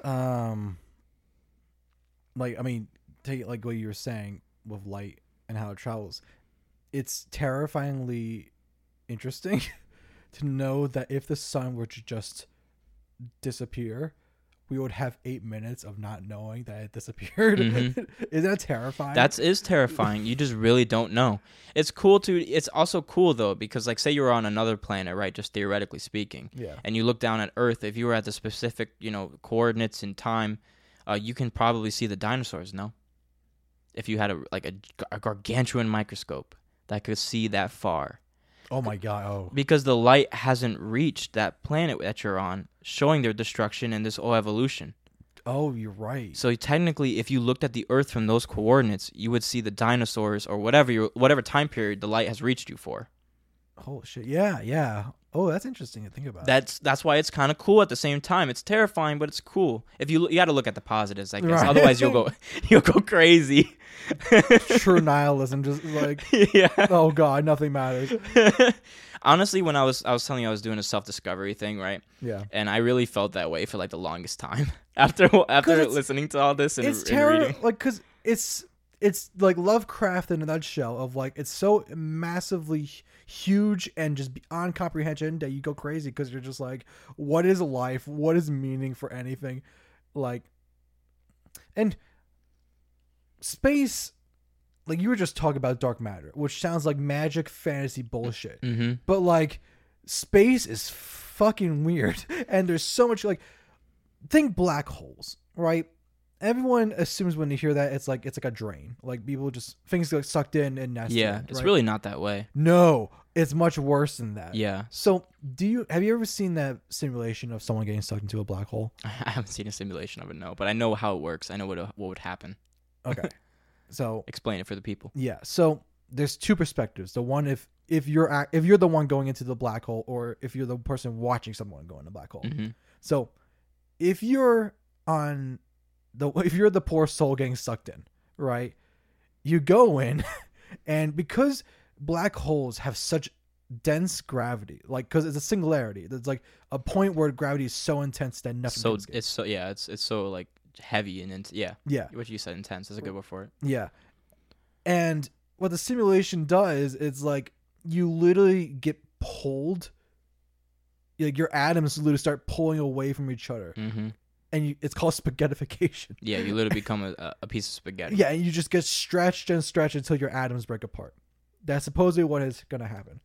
like, I mean, take it like what you were saying with light and how it travels. It's terrifyingly interesting to know that if the sun were to just disappear, we would have 8 minutes of not knowing that it disappeared. Mhm. Isn't that terrifying? That is terrifying. You just really don't know. It's cool to. It's also cool though because like say you were on another planet, right? Just theoretically speaking. Yeah. And you look down at Earth. If you were at the specific, coordinates in time, you can probably see the dinosaurs. No. If you had a gargantuan microscope that could see that far. Oh my god. Oh. Because the light hasn't reached that planet that you're on, showing their destruction and this whole evolution. Oh, you're right. So technically, if you looked at the Earth from those coordinates, you would see the dinosaurs or whatever time period the light has reached you for. Oh shit. Yeah, yeah. Oh, that's interesting to think about. That's why it's kind of cool at the same time. It's terrifying, but it's cool. If you got to look at the positives, I guess. Right. Otherwise, you'll go crazy. True nihilism, just like, Yeah. oh god, nothing matters. Honestly, when I was telling you I was doing a self-discovery thing, right? Yeah. And I really felt that way for like the longest time after it's- listening to all this and, It's and terrible, reading. like, because it's like Lovecraft in a nutshell. Of like, it's so massively huge and just beyond comprehension that you go crazy because you're just like, what is life? What is meaning for anything? Like, and space. Like, you were just talking about dark matter, which sounds like magic fantasy bullshit. Mm-hmm. But like, space is fucking weird, and there's so much like, think black holes, right? Everyone assumes when they hear that it's like a drain, like people just things get sucked in and nested. Yeah, it's right? really not that way. No, it's much worse than that. Yeah. So, have you ever seen that simulation of someone getting sucked into a black hole? I haven't seen a simulation of it, no, but I know how it works. I know what would happen. Okay. So, Explain it for the people. yeah. So there's two perspectives. The one if you're the one going into the black hole, or if you're the person watching someone go in the black hole. Mm-hmm. So if you're the poor soul getting sucked in, right? You go in, and because black holes have such dense gravity, like, because it's a singularity. There's like a point where gravity is so intense that nothing. So can escape. it's so like heavy and yeah. Yeah. What you said, intense, is a good word for it. Yeah. And what the simulation does is like you literally get pulled, like your atoms literally start pulling away from each other, Mm-hmm. and it's called spaghettification. Yeah, you literally become a piece of spaghetti. Yeah, and you just get stretched and stretched until your atoms break apart. That's supposedly what is going to happen.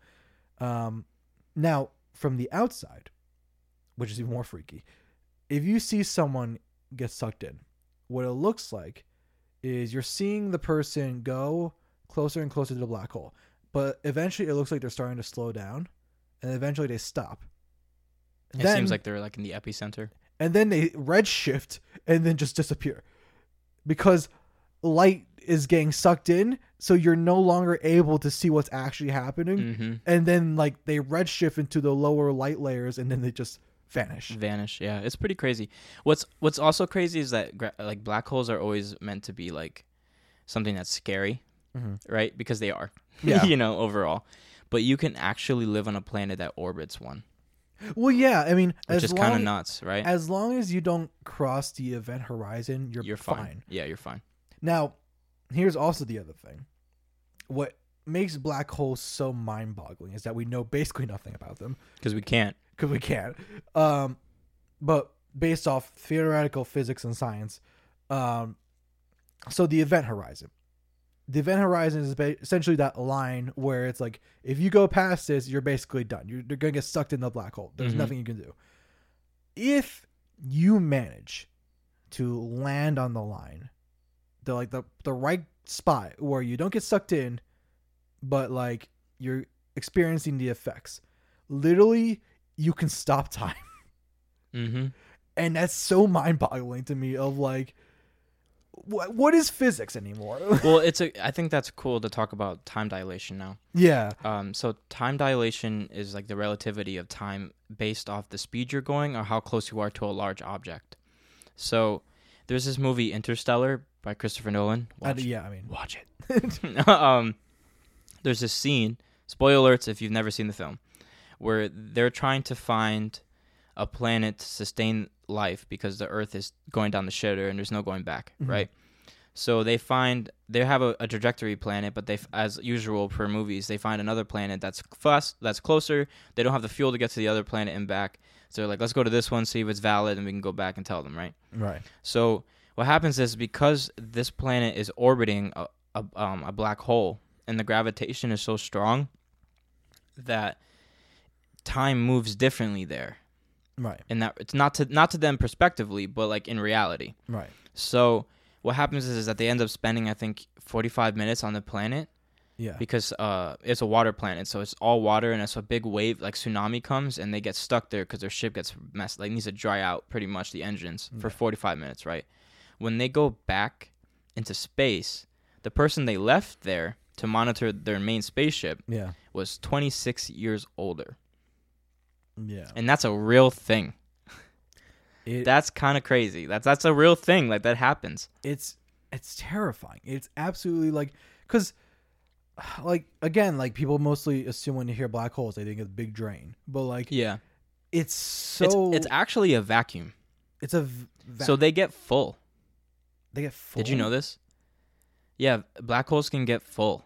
Now, from the outside, which is even more freaky, if you see someone get sucked in, what it looks like is you're seeing the person go closer and closer to the black hole, but eventually it looks like they're starting to slow down, and eventually they stop. It seems like they're like in the epicenter. And then they redshift and then just disappear because light is getting sucked in, so you're no longer able to see what's actually happening. Mm-hmm. And then like they redshift into the lower light layers, and then they just vanish. Yeah, it's pretty crazy. What's also crazy is that like black holes are always meant to be like something that's scary, right? Because they are, Yeah. overall. But you can actually live on a planet that orbits one, Well, yeah, I mean, which as is kind of long nuts, right? as long as you don't cross the event horizon, you're fine. Yeah, you're fine. Now, here's also the other thing. What makes black holes so mind-boggling is that we know basically nothing about them. Because we can't. Because we can't. But based off theoretical physics and science, so the event horizon. The event horizon is essentially that line where it's like, if you go past this, you're basically done. You're going to get sucked in the black hole. There's nothing you can do. If you manage to land on the line, the right spot where you don't get sucked in, but like you're experiencing the effects, literally you can stop time. Mm-hmm. And that's so mind-boggling to me of like, what is physics anymore? Well, I think that's cool to talk about time dilation now. Yeah. So time dilation is like the relativity of time based off the speed you're going or how close you are to a large object. So there's this movie Interstellar by Christopher Nolan. Watch it. There's this scene, spoiler alerts if you've never seen the film, where they're trying to find a planet to sustain life because the Earth is going down the shitter and there's no going back, right? So they have a trajectory planet, but as usual per movies, they find another planet that's closer. They don't have the fuel to get to the other planet and back. So they're like, let's go to this one, see if it's valid, and we can go back and tell them, right? Right. So what happens is because this planet is orbiting a black hole, and the gravitation is so strong that time moves differently there. Right. And that it's not to them prospectively, but like in reality. Right. So what happens is that they end up spending, I think, 45 minutes on the planet. Yeah. Because it's a water planet, so it's all water, and it's a big wave, like tsunami comes, and they get stuck there because their ship gets messed, like needs to dry out pretty much the engines for 45 minutes, right? When they go back into space, the person they left there to monitor their main spaceship was 26 years older. Yeah. And that's a real thing. That's kind of crazy. That's a real thing. Like, that happens. It's terrifying. It's absolutely like, because, like, again, like, people mostly assume when you hear black holes, they think it's a big drain. But, like, yeah, it's so... It's actually a vacuum. It's a... So they get full. They get full? Did you know this? Yeah, black holes can get full.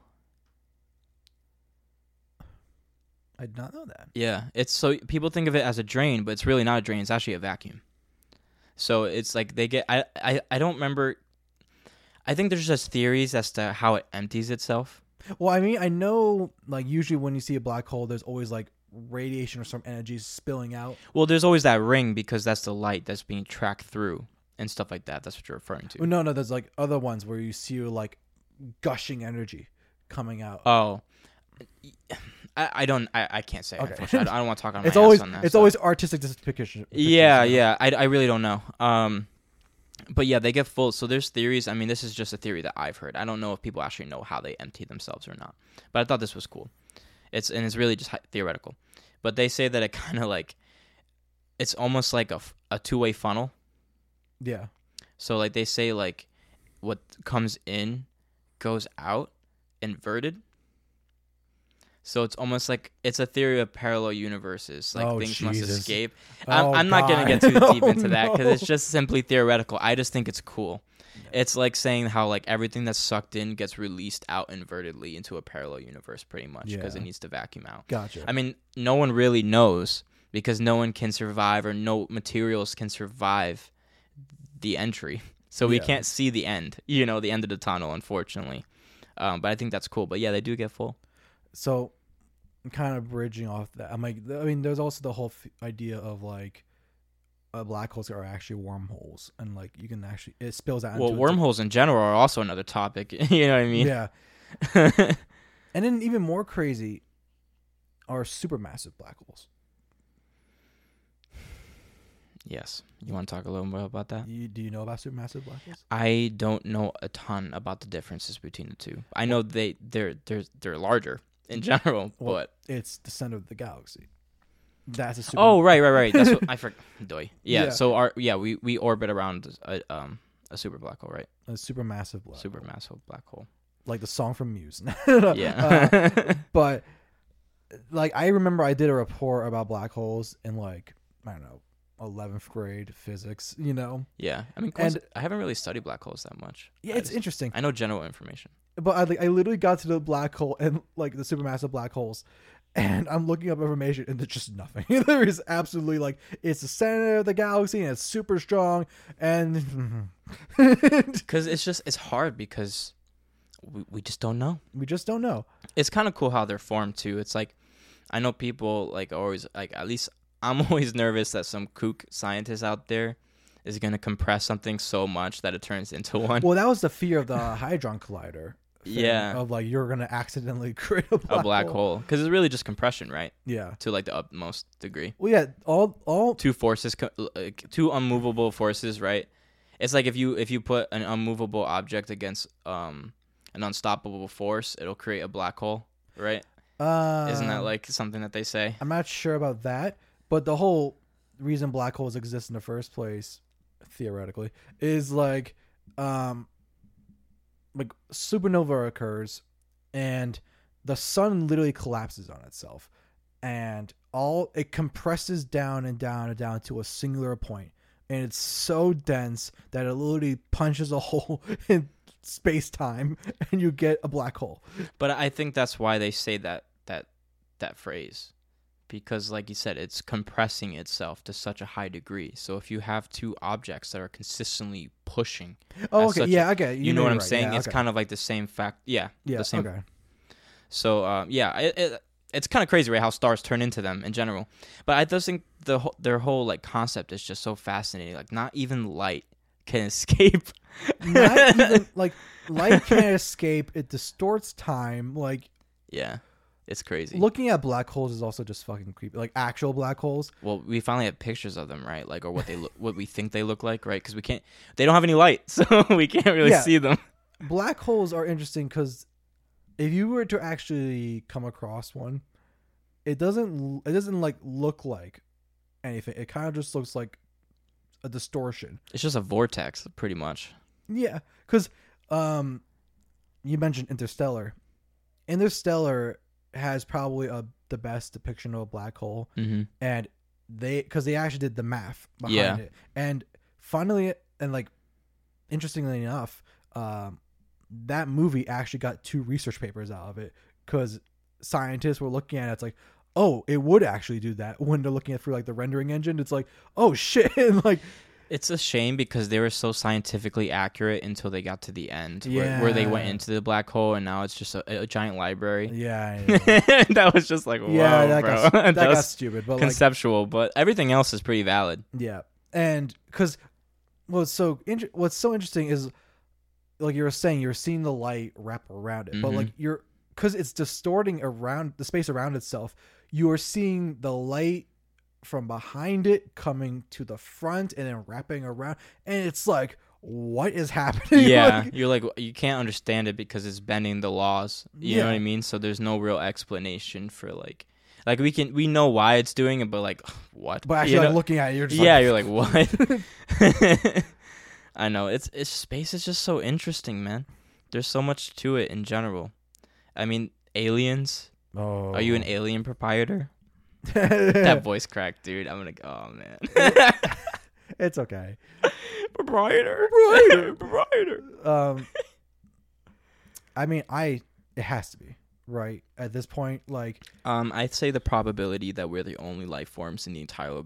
I did not know that. Yeah, it's so people think of it as a drain, but it's really not a drain. It's actually a vacuum. So it's like they get. I don't remember. I think there's just theories as to how it empties itself. Well, I mean, I know, like, usually when you see a black hole, there's always, like, radiation or some energy spilling out. Well, there's always that ring because that's the light that's being tracked through and stuff like that. That's what you're referring to. No, there's, like, other ones where you see, like, gushing energy coming out. Oh, I can't say. Okay. Unfortunately. I don't want to talk on my It's ass always on that. it's So. always artistic depiction. Yeah. I really don't know. But yeah, they get full. So there's theories. I mean, this is just a theory that I've heard. I don't know if people actually know how they empty themselves or not. But I thought this was cool. It's really just theoretical. But they say that it kind of like, it's almost like a two-way funnel. Yeah. So like they say like, what comes in goes out inverted. So it's almost like it's a theory of parallel universes. Like things must escape. I'm not going to get too deep into that because it's just simply theoretical. I just think it's cool. Yeah. It's like saying how like everything that's sucked in gets released out invertedly into a parallel universe pretty much because it needs to vacuum out. Gotcha. I mean, no one really knows because no one can survive or no materials can survive the entry. So we can't see the end, the end of the tunnel, unfortunately. But I think that's cool. But yeah, they do get full. So, I'm kind of bridging off that. I'm like, I mean, there's also the whole idea of like, black holes are actually wormholes, and like you can actually it spills out. Well, wormholes in general are also another topic. You know what I mean? Yeah. And then even more crazy are supermassive black holes. Yes. You want to talk a little more about that? Do you know about supermassive black holes? I don't know a ton about the differences between the two. I know they're larger in general, but it's the center of the galaxy. That's a super. Oh, right. That's what I forgot. Yeah. So we orbit around a super black hole, right? A supermassive black hole. Supermassive black hole. Like the song from Muse. Yeah. But like I remember I did a report about black holes in like, I don't know, 11th grade physics, Yeah. I mean, I haven't really studied black holes that much. Yeah, it's interesting. I know general information. But I literally got to the black hole and like the supermassive black holes, and I'm looking up information and there's just nothing. There is absolutely like, it's the center of the galaxy and it's super strong, and because it's hard because we just don't know. We just don't know. It's kind of cool how they're formed too. It's like, I know people like always like, at least I'm always nervous that some kook scientist out there is going to compress something so much that it turns into one. Well, that was the fear of the Hadron Collider. Yeah. Of like, you're going to accidentally create a black hole. Because it's really just compression, right? Yeah. To like the utmost degree. Well, yeah, all two forces, two unmovable forces, right? It's like if you put an unmovable object against an unstoppable force, it'll create a black hole, right? Isn't that like something that they say? I'm not sure about that, but the whole reason black holes exist in the first place, theoretically, is like supernova occurs and the sun literally collapses on itself, and all it compresses down and down and down to a singular point, and it's so dense that it literally punches a hole in space-time, and you get a black hole. But I think that's why they say that phrase, because like you said, it's compressing itself to such a high degree. So if you have two objects that are consistently pushing, Okay, you know what I'm right. saying? Yeah, It's kind of like the same fact. Yeah, the same. Okay. So it's kind of crazy, right? How stars turn into them in general. But I just think their whole like concept is just so fascinating. Like not even light can escape. Not even like light can't escape. It distorts time. Like Yeah, it's crazy. looking at black holes is also just fucking creepy. Like actual black holes. Well, we finally have pictures of them, right? Like, or what they look, what we think they look like, right? Because they don't have any light, so we can't really Yeah. see them. Black holes are interesting because if you were to actually come across one, it doesn't like look like anything. It kind of just looks like a distortion. It's just a vortex, pretty much. Yeah, because you mentioned Interstellar. Interstellar has probably the best depiction of a black hole, and they actually did the math behind it. And finally, and like interestingly enough, that movie actually got 2 research papers out of it because scientists were looking at it. It's like, oh, it would actually do that when they're looking at through like the rendering engine. It's like, oh shit, and like. It's a shame because they were so scientifically accurate until they got to the end, where they went into the black hole, and now it's just a giant library. Yeah, That was just like, whoa, that bro. got was stupid, but conceptual, but everything else is pretty valid. yeah, and because what's so interesting is, like you were saying, you're seeing the light wrap around it, but like because it's distorting around the space around itself, you are seeing the light from behind it coming to the front and then wrapping around, and it's like, what is happening? Yeah, Like, you're like, you can't understand it because it's bending the laws. You know what I mean? So there's no real explanation for like we know why it's doing it, but like what? but actually, like, looking at it, you're just you're like, what? I know it's space is just so interesting, man. There's so much to it in general. I mean, aliens. Oh, Are you an alien proprietor? That voice crack, dude. I'm gonna go. Oh man. It's okay. Proprietor. I mean, it has to be right at this point. Like, I'd say the probability that we're the only life forms in the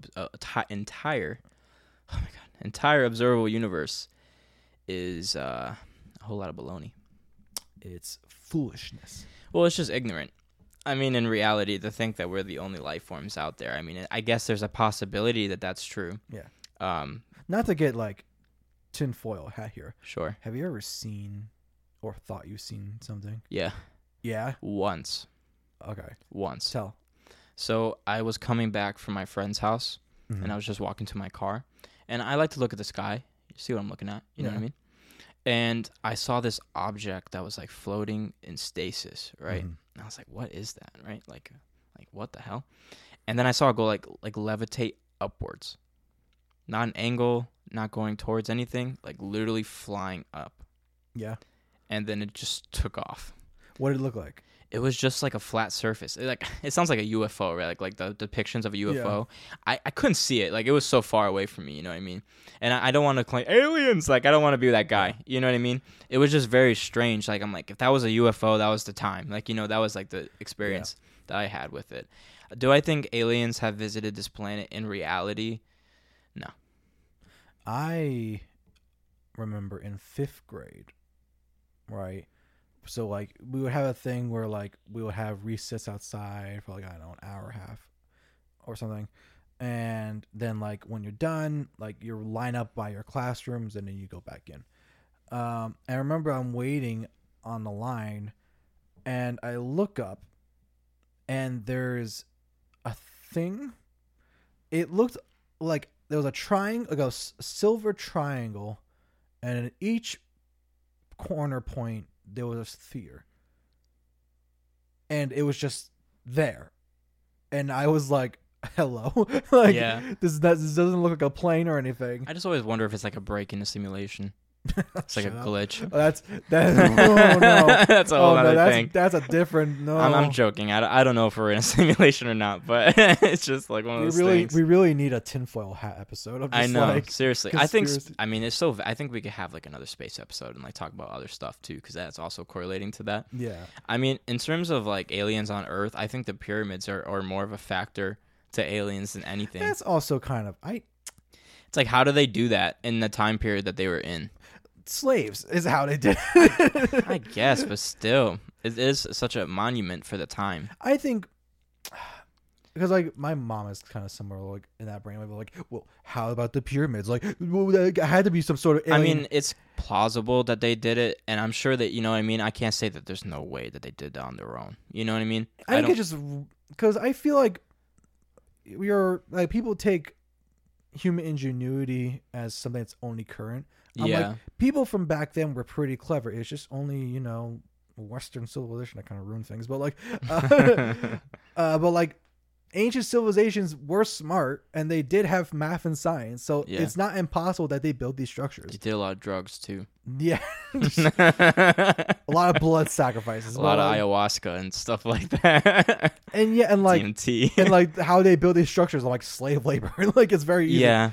entire observable universe is a whole lot of baloney. it's foolishness. Well, it's just ignorant. I mean, in reality, to think that we're the only life forms out there. I mean, I guess there's a possibility that that's true. Yeah. Not to get like tinfoil hat here. Sure. Have you ever seen or thought you've seen something? Yeah. Yeah. Once. Okay. Once. Tell. So I was coming back from my friend's house, and I was just walking to my car, and I like to look at the sky. You see what I'm looking at? You know what I mean? And I saw this object that was like floating in stasis, right? And I was like, "What is that?" Right? Like what the hell? And then I saw it go like levitate upwards, not an angle, not going towards anything, like literally flying up. Yeah. And then it just took off. What did it look like? It was just like a flat surface. It sounds like a UFO, right? Like the depictions of a UFO. Yeah. I couldn't see it. Like it was so far away from me, you know what I mean? And I don't want to claim aliens. Like I don't want to be that guy. You know what I mean? It was just very strange. Like I'm like, if that was a UFO, that was the time. Like, you know, that was like the experience that I had with it. Do I think aliens have visited this planet in reality? No. I remember in 5th grade, right? So, like, we would have a thing where, like, we would have recess outside for, like, I don't know, an hour and a half or something. And then, like, when you're done, like, you line up by your classrooms and then you go back in. I remember I'm waiting on the line and I look up and there's a thing. It looked like there was a triangle, like a silver triangle, and in each corner point, there was a sphere, and it was just there, and I was like, "Hello," like, this doesn't look like a plane or anything. I just always wonder if it's like a break in a simulation. It's like a glitch. Oh, that's oh no. That's a whole other thing. That's a different no. I'm joking. I don't know if we're in a simulation or not, but it's just like one of those things. We really need a tinfoil hat episode of just I know, like seriously. I think I think we could have like another space episode and like talk about other stuff too, because that's also correlating to that. Yeah. I mean, in terms of like aliens on Earth, I think the pyramids are more of a factor to aliens than anything. That's also kind of It's like, how do they do that in the time period that they were in? slaves is how they did it. I guess, but still, it is such a monument for the time. I think because like my mom is kind of similar, like in that brain, like, well, how about the pyramids? Like, well, there had to be some sort of alien. I mean, it's plausible that they did it, and I'm sure that, you know what I mean? I can't say that there's no way that they did that on their own. You know what I mean? I think it's just because I feel like we are like people take human ingenuity as something that's only current. I'm like, people from back then were pretty clever. It's just only, you know, Western civilization that kind of ruined things. But like, but like ancient civilizations were smart and they did have math and science. So it's not impossible that they built these structures. They did a lot of drugs too. Yeah. A lot of blood sacrifices. A lot of ayahuasca and stuff like that. And yeah, and like DMT. And like how they build these structures, like slave labor. Like it's very easy. Yeah.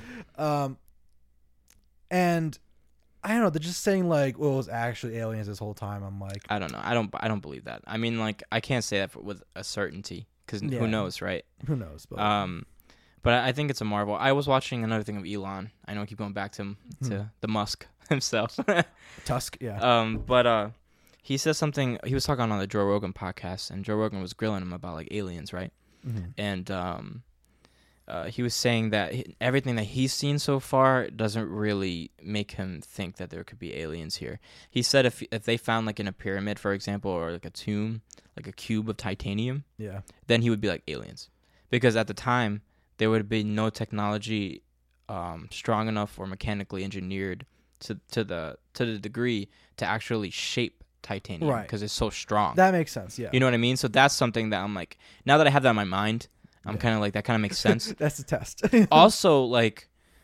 And I don't know. They're just saying like, well, it was actually aliens this whole time. I'm like, I don't know. I don't believe that. I mean, like, I can't say that with a certainty because who knows, right? Who knows? But I think it's a marvel. I was watching another thing of Elon. I know I keep going back to him, to the Musk himself. Tusk, yeah. But he says something. He was talking on the Joe Rogan podcast, and Joe Rogan was grilling him about like aliens, right? Mm-hmm. And he was saying that everything that he's seen so far doesn't really make him think that there could be aliens here. He said if they found like in a pyramid, for example, or like a tomb, like a cube of titanium, then he would be like aliens, because at the time there would be no technology strong enough or mechanically engineered to the degree to actually shape titanium, right? Because it's so strong. That makes sense. Yeah, you know what I mean. So that's something that I'm like, now that I have that in my mind, I'm kind of like, that kind of makes sense. That's the test. Also, like,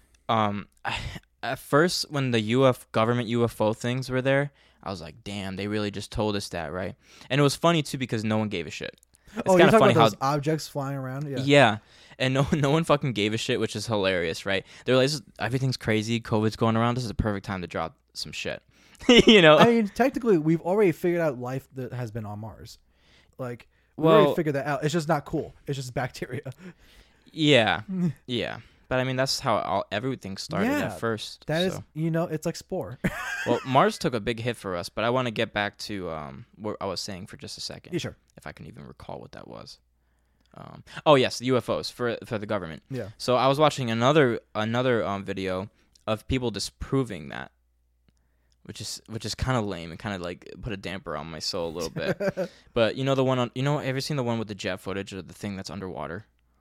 at first when the government UFO things were there, I was like, damn, they really just told us that, right? And it was funny too because no one gave a shit. It's kind of funny about those objects flying around. Yeah, and no one fucking gave a shit, which is hilarious, right? They're like, everything's crazy, COVID's going around. This is a perfect time to drop some shit. You know, I mean, technically, we've already figured out life that has been on Mars. Like, we already figured that out. It's just not cool. It's just bacteria. Yeah, yeah. But I mean, that's how everything started at first. That is, you know, it's like Spore. Well, Mars took a big hit for us, but I want to get back to what I was saying for just a second. Yeah, sure. If I can even recall what that was. Oh yes, the UFOs for the government. Yeah. So I was watching another video of people disproving that, which is kind of lame and kind of like put a damper on my soul a little bit. But you know the one have you seen the one with the jet footage of the thing that's underwater?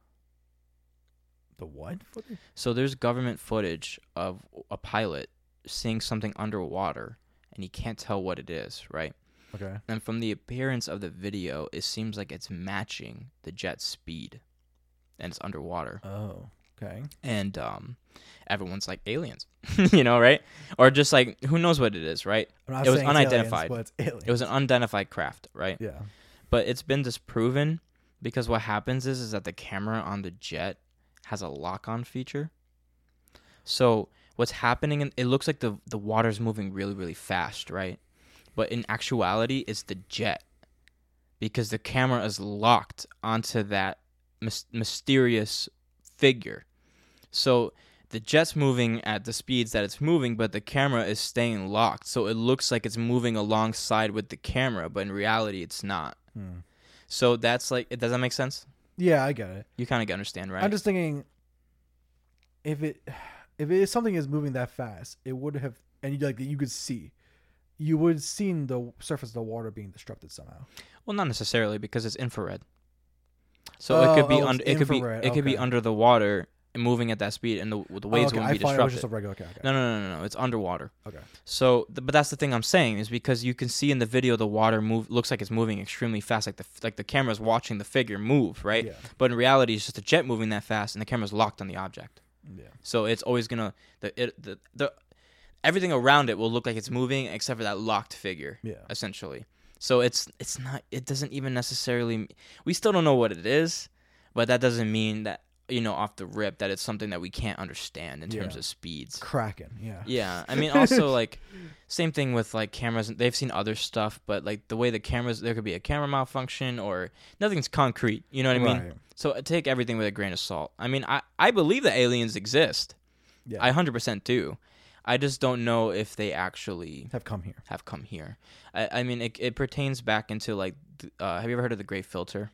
The what footage? So there's government footage of a pilot seeing something underwater, and he can't tell what it is, right? Okay. And from the appearance of the video, it seems like it's matching the jet speed, and it's underwater. Oh, okay. And everyone's like, aliens, you know, right? Or just like, who knows what it is, right? It was unidentified. Aliens, but it's aliens. It was an unidentified craft, right? Yeah. But it's been disproven because what happens is that the camera on the jet has a lock-on feature. So what's happening, it looks like the water's moving really, really fast, right? But in actuality, it's the jet, because the camera is locked onto that mysterious figure. So the jet's moving at the speeds that it's moving, but the camera is staying locked. So it looks like it's moving alongside with the camera, but in reality, it's not. So that's like, does that make sense? Yeah, I get it. You kind of understand, right? I'm just thinking, if it is something is moving that fast, it would have, and you could see, you would have seen the surface of the water being disrupted somehow. Well, not necessarily, because it's infrared. So it could be it could be under the water and moving at that speed, and the waves won't be disrupted. I thought it was just a regular. Okay. No. It's underwater. Okay. So, but that's the thing I'm saying, is because you can see in the video the water looks like it's moving extremely fast, like the camera's watching the figure move, right? Yeah. But in reality, it's just a jet moving that fast, and the camera's locked on the object. Yeah. So it's always gonna everything around it will look like it's moving except for that locked figure. Yeah. Essentially. So it's not. It doesn't even necessarily. We still don't know what it is, but that doesn't mean that off the rip that it's something that we can't understand in terms of speeds. Kraken. Yeah. Yeah, I mean, also like same thing with like cameras. They've seen other stuff, but like the way the cameras, there could be a camera malfunction or nothing's concrete. You know what I mean? Right. So take everything with a grain of salt. I mean, I believe that aliens exist. Yeah. I 100% do. I just don't know if they actually have come here. I mean, it pertains back into like, have you ever heard of the Great Filter?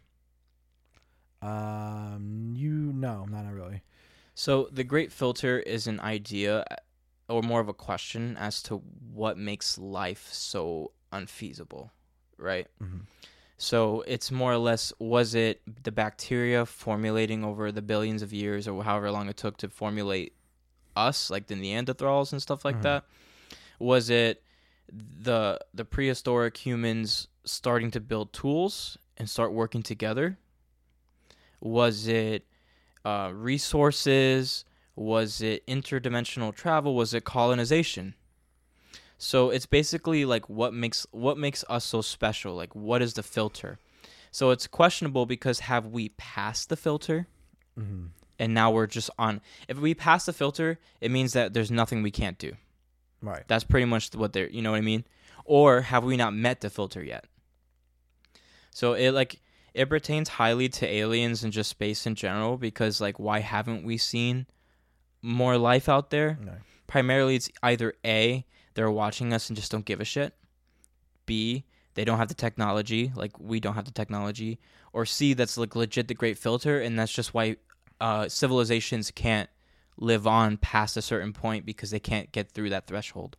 No, not really. So the Great Filter is an idea, or more of a question, as to what makes life so unfeasible, right? Mm-hmm. So it's more or less, was it the bacteria formulating over the billions of years, or however long it took to formulate us, like the Neanderthals and stuff like that? Was it the prehistoric humans starting to build tools and start working together? Was it resources? Was it interdimensional travel? Was it colonization? So it's basically like what makes us so special? Like, what is the filter? So it's questionable because have we passed the filter? Mm-hmm. And now we're just on. If we pass the filter, it means that there's nothing we can't do. Right. That's pretty much what they're. You know what I mean? Or have we not met the filter yet? So it pertains highly to aliens and just space in general because like why haven't we seen more life out there? No. Primarily, it's either A, they're watching us and just don't give a shit. B, they don't have the technology, like we don't have the technology. Or C, that's like legit the Great Filter, and that's just why civilizations can't live on past a certain point because they can't get through that threshold.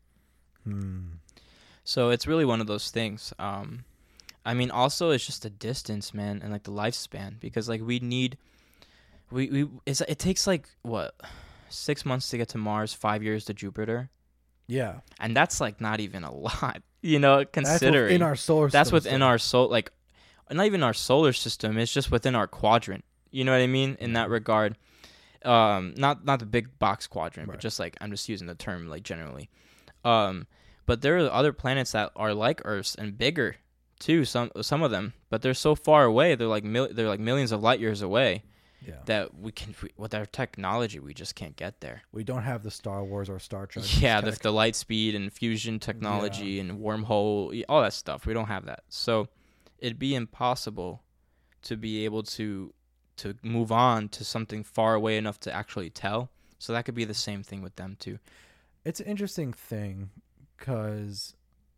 So it's really one of those things. I mean, also it's just the distance, man, and like the lifespan because like it takes like what 6 months to get to Mars, 5 years to Jupiter. Yeah. And that's like not even a lot, considering that's within our solar system. That's within our like not even our solar system, it's just within our quadrant. You know what I mean? In that regard. Not the big box quadrant, right. But just like I'm just using the term like generally. But there are other planets that are like Earth and bigger too, some of them, but they're so far away, they're like millions of light years away. Yeah. That with our technology, we just can't get there. We don't have the Star Wars or Star Trek. Yeah, the light speed and fusion technology and wormhole, all that stuff. We don't have that. So it'd be impossible to be able to move on to something far away enough to actually tell. So that could be the same thing with them too. It's an interesting thing because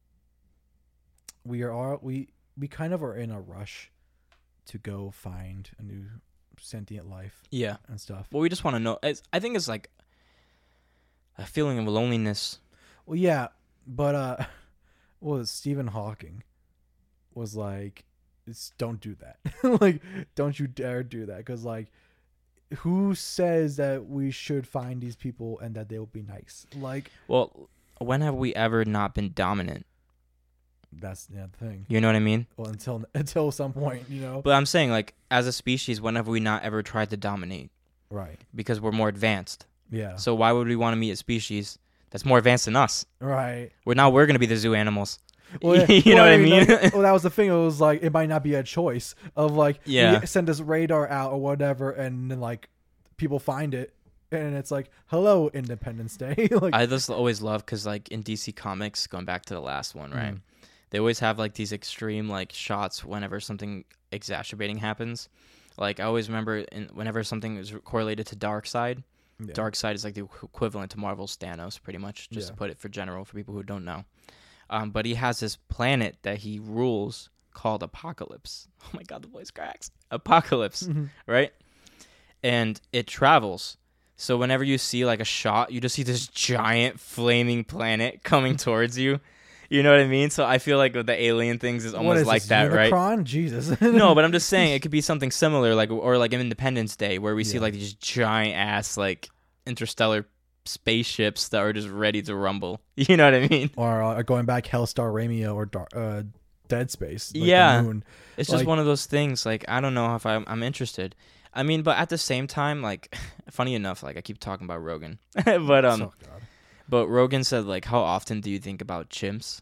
we kind of are in a rush to go find a new sentient life. Yeah. And stuff. Well, we just want to know. I think it's like a feeling of loneliness. Well, yeah, but Stephen Hawking was like, don't do that. Like, don't you dare do that. Because, like, who says that we should find these people and that they will be nice? Like, well, when have we ever not been dominant? That's the thing. You know what I mean? Well, until some point, But I'm saying, like, as a species, when have we not ever tried to dominate? Right. Because we're more advanced. Yeah. So why would we want to meet a species that's more advanced than us? Right. We're going to be the zoo animals. Well, you know what I mean? Well, that was the thing. It was like, it might not be a choice of like, yeah, we send this radar out or whatever, and then like people find it, and it's like, hello, Independence Day. Like, I just always love because like in DC Comics, going back to the last one, right? They always have like these extreme like shots whenever something exacerbating happens. Like I always remember whenever something is correlated to Darkseid. Yeah. Darkseid is like the equivalent to Marvel's Thanos, pretty much, just to put it for people who don't know. But he has this planet that he rules called Apocalypse. Oh my God, the voice cracks. Apocalypse, right? And it travels. So whenever you see like a shot, you just see this giant flaming planet coming towards you. You know what I mean? So I feel like with the alien things is almost like that, Unicron? right? Jesus. No, but I'm just saying it could be something similar, like or like Independence Day, where we see like these giant ass like interstellar spaceships that are just ready to rumble. You know what I mean? Or going back, Hellstar Ramia or Dead Space. Like yeah, the moon. It's just one of those things. Like I don't know if I'm interested. I mean, but at the same time, like funny enough, like I keep talking about Rogan, but oh, God. But Rogan said, like, how often do you think about chimps?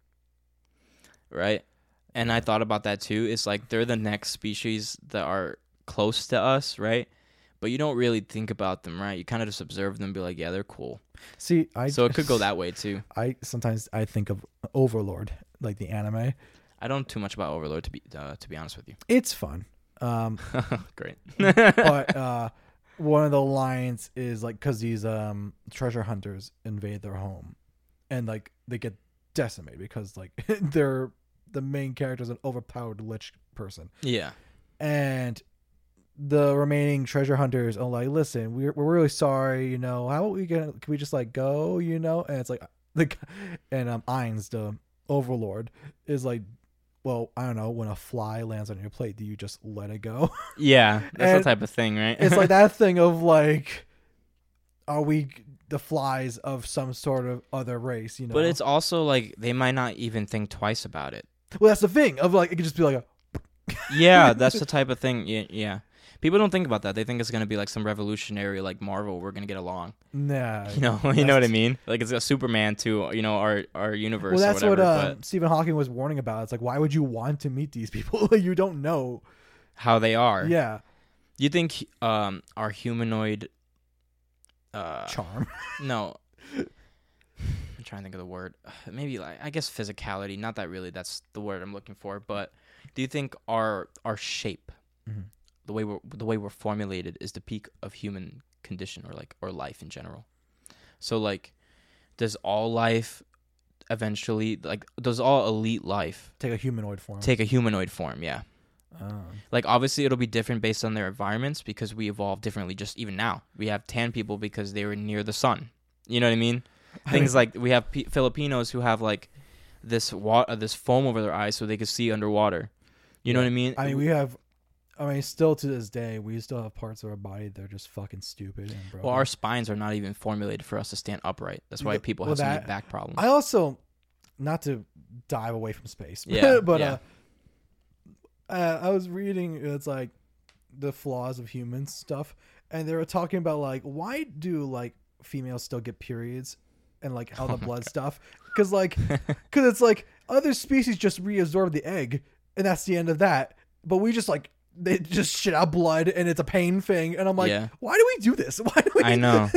Right? And I thought about that too. It's like they're the next species that are close to us, right? But you don't really think about them, right? You kind of just observe them and be like, yeah, they're cool. See, So it could go that way too. Sometimes I think of Overlord, like the anime. I don't know too much about Overlord, to be honest with you. It's fun. Great. But one of the lines is like, because these treasure hunters invade their home, and like they get decimated because like they're the main character is an overpowered lich person, Yeah. and the remaining treasure hunters are like, listen, we're really sorry, you know, how are can we just like go, you know? And it's like and Ainz, the Overlord, is like, well, I don't know, when a fly lands on your plate, do you just let it go? Yeah, that's And the type of thing, right? It's like that thing of like, are we the flies of some sort of other race, you know? But it's also like they might not even think twice about it. well, that's the thing of like, it could just be like Yeah, that's the type of thing. Yeah. People don't think about that. They think it's gonna be like some revolutionary, like Marvel. We're gonna get along. nah. You know what I mean? Like it's a Superman to our universe. Well, that's or whatever, what Stephen Hawking was warning about. It's like, why would you want to meet these people? You don't know. how they are. Yeah. Do you think our humanoid? Charm. No. I'm trying to think of the word. Maybe like I guess physicality. Not that really. That's the word I'm looking for. But do you think our shape, the way we're formulated, is the peak of human condition or life in general? So like, does all life eventually does all elite life Take a humanoid form. take a humanoid form? Yeah. Like obviously it'll be different based on their environments because we evolve differently. Just even now we have tan people because they were near the sun. You know what I mean? Things like we have Filipinos who have like this foam over their eyes so they can see underwater. You know what I mean? I mean, still to this day, we still have parts of our body that are just fucking stupid and broken. Well, our spines are not even formulated for us to stand upright. That's why people have so many back problems. I also, not to dive away from space, Yeah, but yeah. I was reading, it's like the flaws of humans stuff, and they were talking about like, why do like females still get periods and like all the blood stuff? Because it's like other species just reabsorb the egg and that's the end of that, but we just like, they just shit out blood and it's a pain thing, and I'm like, why do we do this? Why do we? I know.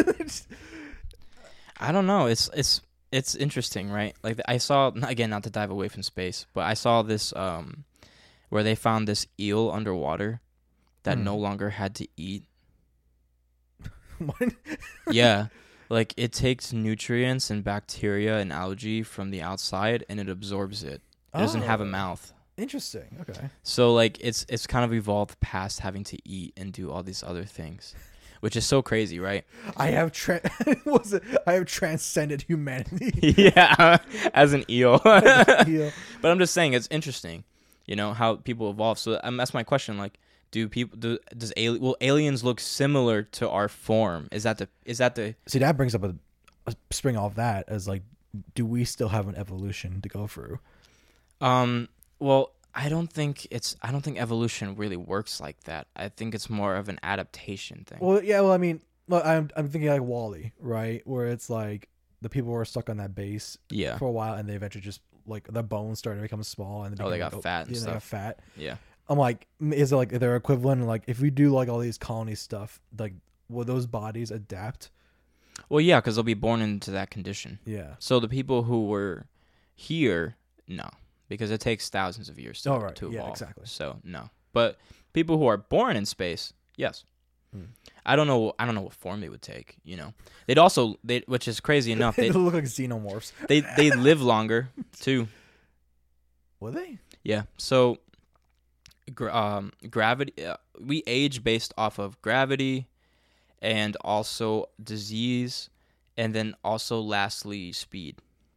I don't know. It's interesting, right? Like I saw, again, not to dive away from space, but I saw this where they found this eel underwater that no longer had to eat. What? Yeah. Like it takes nutrients and bacteria and algae from the outside and it absorbs it. It doesn't have a mouth. Interesting. Okay. So like it's kind of evolved past having to eat and do all these other things, which is so crazy, right? I have transcended humanity. Yeah, as an eel. Eel. But I'm just saying it's interesting, you know, how people evolve. So that's my question. Like, will aliens look similar to our form? Is that the See, that brings up a spring off that as like, do we still have an evolution to go through? Well, I don't think evolution really works like that. I think it's more of an adaptation thing. Well, yeah. Well, I mean, look, I'm thinking like WALL-E, right? Where it's like the people were stuck on that base for a while, and they eventually just like the bones started to become small, and they got fat and stuff. They got fat. Yeah. I'm like, is it like their equivalent? Like, if we do like all these colony stuff, like, will those bodies adapt? Well, yeah, because they'll be born into that condition. Yeah. So the people who were here, no, because it takes thousands of years to evolve. Yeah, exactly. So no, but people who are born in space, yes. I don't know what form they would take. You know, which is crazy enough. They look like xenomorphs. They live longer too. Will they? Yeah. So, gravity. We age based off of gravity, and also disease, and then also lastly speed.